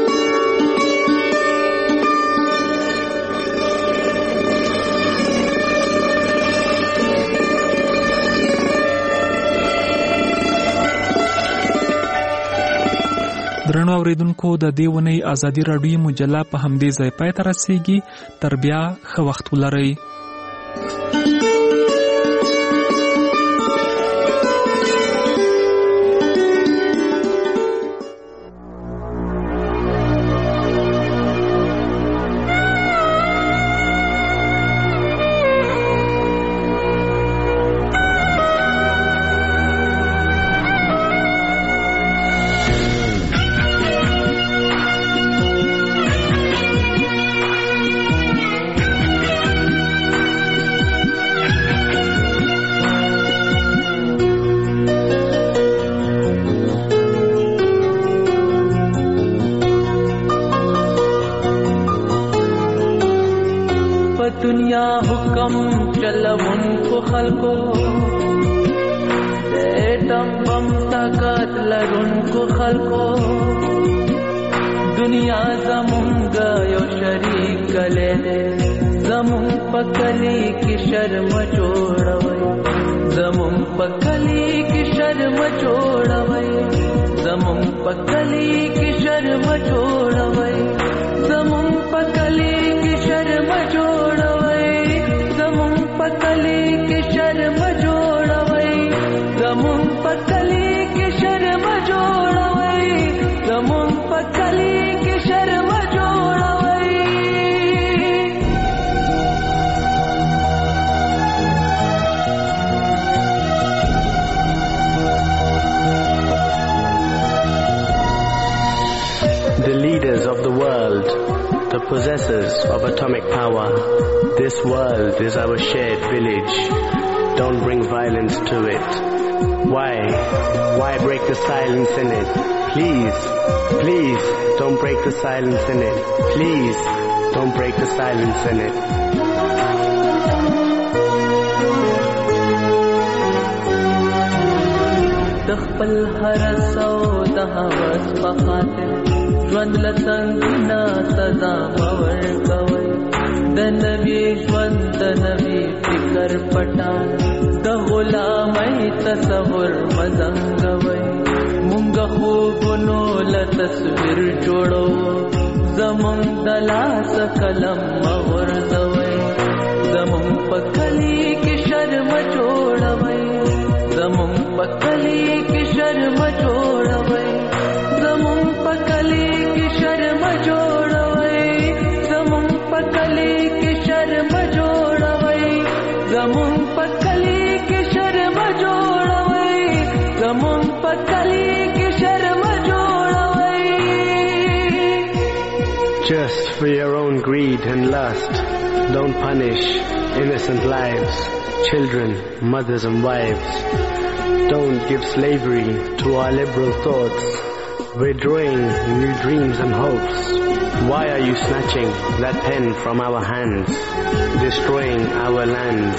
درنو اوریدونکو د دې ونې ازادي راډیو مجله په همدې ځای پای ته رسیږي. تر بیا ښه وخت ولرئ. दुनिया हुक्म चलवन को खलको एटम बम ताकत लरुन को खलको दुनिया जमुंग यो शरीक कले जमुं पकली की शर्म छोड़वै जमुं पकली की शर्म छोड़वै जमुं पकली की शर्म छोड़वै जमुं पकली की शर्म छोड़वै जमुं पकली की शर्म छोड़वै जमुं पकली की शर्म छोड़वै जमुं पकली की शर्म छोड़वै. The leaders of the world, the possessors of atomic power, this world is our shared village. Don't bring violence to it. Why? Why break the silence in it? Please, please don't break the silence in it. Please don't break the silence in it. تخپل هر سود هوس بخاطر ژوند لسنګنا سزا باور کوي د نبی ژوند د نبی فکر پټا د غلامۍ تصور مزنګوي مونږ خوبونو له تصویر جوړو زمون د لاس قلم مغرزوي زمون په کلی کې شرم جوړوي زمون په کلی کې شرم جوړوي زمون په کلی کې شرم جوړوي زمون په کلی کې شرم جوړوي زمون په کلی کې شرم جوړوي زمون په کلی کې شرم جوړوي. Just for your own greed and lust, don't punish innocent lives, children, mothers and wives. Don't give slavery to our liberal thoughts. We're drawing new dreams and hopes. Why are you snatching that pen from our hands, destroying our lands?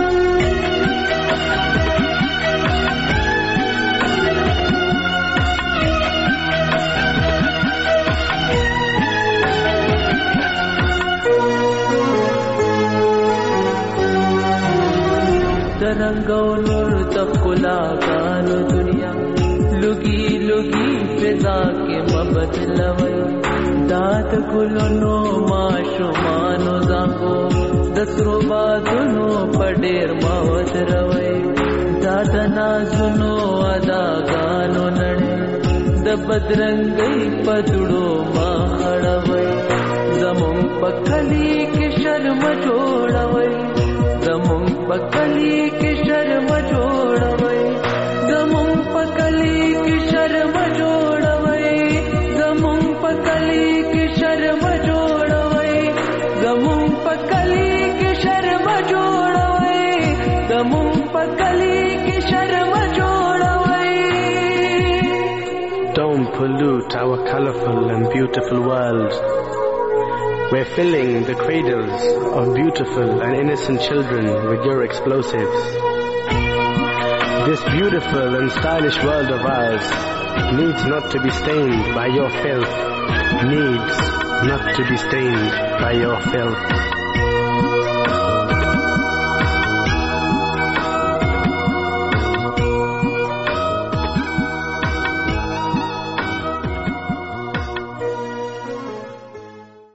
درنګو نور تخلا کانو دنیا لګي لګي فضا کې مبدلوي دات ګلونو ماشومانو زاکو دسرو بادونو پډیر ماوت روي دات نازونو ادا غانو نړ د بدرنګي پدړو ما خړوي زمون پکلي کې شرم جوړوي our colorful and beautiful world. We're filling the cradles of beautiful and innocent children with your explosives. This beautiful and stylish world of ours needs not to be stained by your filth, needs not to be stained by your filth.